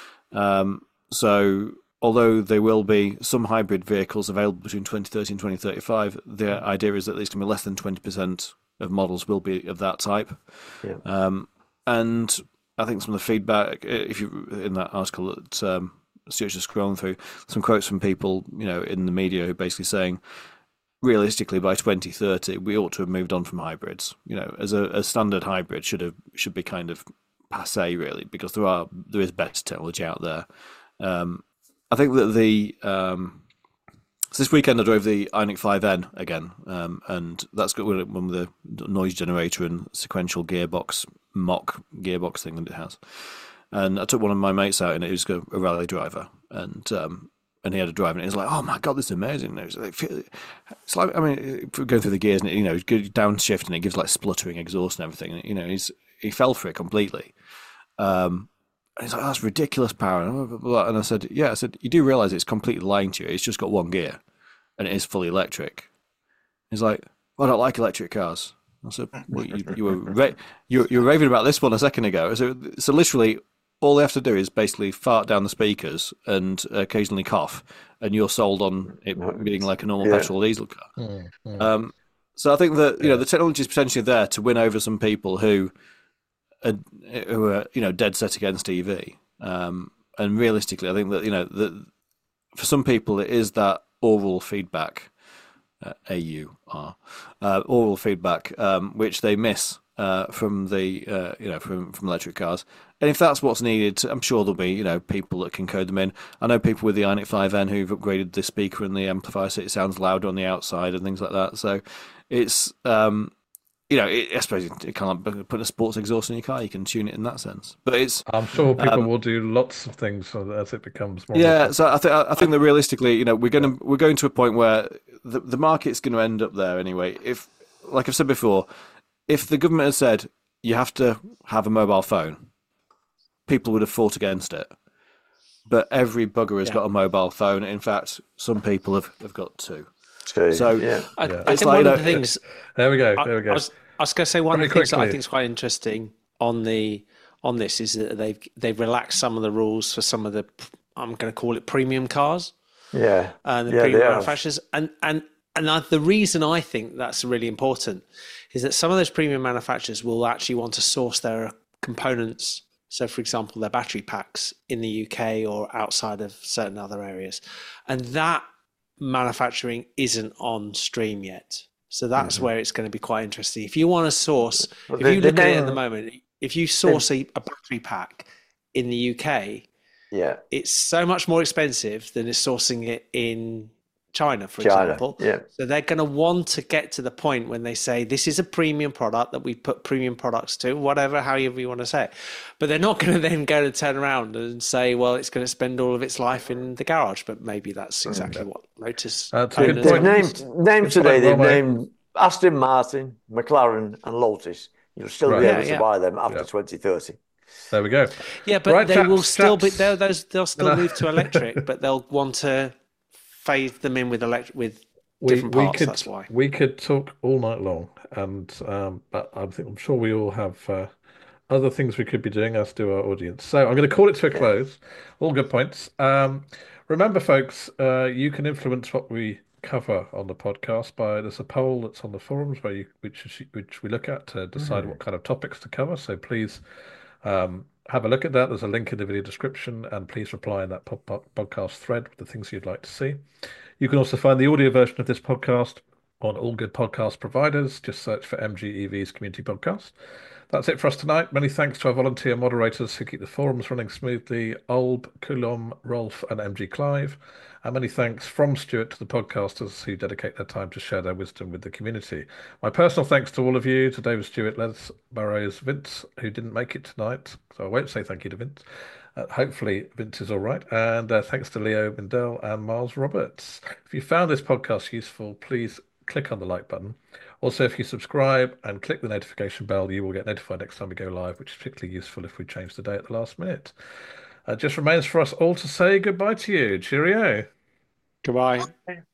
So although there will be some hybrid vehicles available between 2030 and 2035, the idea is that there's going to be less than 20% of models will be of that type. Yeah. And I think some of the feedback, if you in that article that Stuart's just scrolling through, some quotes from people, in the media who are basically saying, realistically, by 2030, we ought to have moved on from hybrids. As a standard hybrid should be kind of passé, really, because there is better technology out there. I think that so this weekend I drove the Ioniq 5N again, and that's got one with the noise generator and sequential gearbox, mock gearbox thing that it has. And I took one of my mates out in it, who's a rally driver, and he had a drive, and he was like, "Oh my god, this is amazing!" It's like, I mean, going through the gears, and downshift, and it gives like spluttering exhaust and everything. And, he fell for it completely. And he's like, "That's ridiculous power." And I said, "Yeah." I said, "You do realise it's completely lying to you. It's just got one gear, and it is fully electric." He's like, "Well, I don't like electric cars." I said, "Well, you were raving about this one a second ago." So literally, all they have to do is basically fart down the speakers and occasionally cough, and you're sold on it being like a normal petrol or diesel car. So I think that the technology is potentially there to win over some people who are dead set against EV. And realistically, I think that that for some people it is that oral feedback, oral feedback, which they miss from the from electric cars. And if that's what's needed, I'm sure there'll be people that can code them in. I know people with the Ioniq 5N who've upgraded the speaker and the amplifier so it sounds louder on the outside and things like that. So it's I suppose you can't put a sports exhaust in your car. You can tune it in that sense, but I'm sure people will do lots of things as it becomes more. Yeah, so I think that realistically, we're going to a point where the market's going to end up there anyway. If, like I've said before, if the government had said you have to have a mobile phone, people would have fought against it. But every bugger has got a mobile phone. In fact, some people have got two. So I it's think like, one of the things. There we go. I was going to say one of the things that I quickly. think is quite interesting on this is that they've relaxed some of the rules for some of the, I'm going to call it premium cars. Yeah. And the Yeah, premium they have. manufacturers. The reason I think that's really important is that some of those premium manufacturers will actually want to source their components. So, for example, their battery packs in the UK or outside of certain other areas. And that manufacturing isn't on stream yet. So that's where it's going to be quite interesting. If you want to source, if you look at it at the moment, if you source a battery pack in the UK, it's so much more expensive than it's sourcing it in China, for example. Yeah. So they're going to want to get to the point when they say this is a premium product that we put premium products to, whatever, however you want to say it. But they're not going to then go to turn around and say, well, it's going to spend all of its life in the garage. But maybe that's exactly what Lotus owners They've named today. They've named Aston Martin, McLaren, and Lotus. You'll still be able to buy them after 2030. There we go. Yeah, but they will still be. They'll still move to electric, but they'll want to phase them in with different parts. That's why we could talk all night long, and but I'm sure we all have other things we could be doing, as do our audience. So I'm going to call it to a close. All good points. Remember, folks, you can influence what we cover on the podcast there's a poll that's on the forums which we look at to decide what kind of topics to cover. So please have a look at that. There's a link in the video description, and please reply in that podcast thread with the things you'd like to see. You can also find the audio version of this podcast on all good podcast providers. Just search for MGEV's Community Podcast. That's it for us tonight. Many thanks to our volunteer moderators who keep the forums running smoothly, Olb, Coulomb, Rolf, and MG Clive. And many thanks from Stuart to the podcasters who dedicate their time to share their wisdom with the community. My personal thanks to all of you, to David Stewart, Les Burrows, Vince, who didn't make it tonight. So I won't say thank you to Vince. Hopefully Vince is all right. And thanks to Leo Mindell and Miles Roberts. If you found this podcast useful, please click on the like button. Also, if you subscribe and click the notification bell, you will get notified next time we go live, which is particularly useful if we change the day at the last minute. It just remains for us all to say goodbye to you. Cheerio. Goodbye.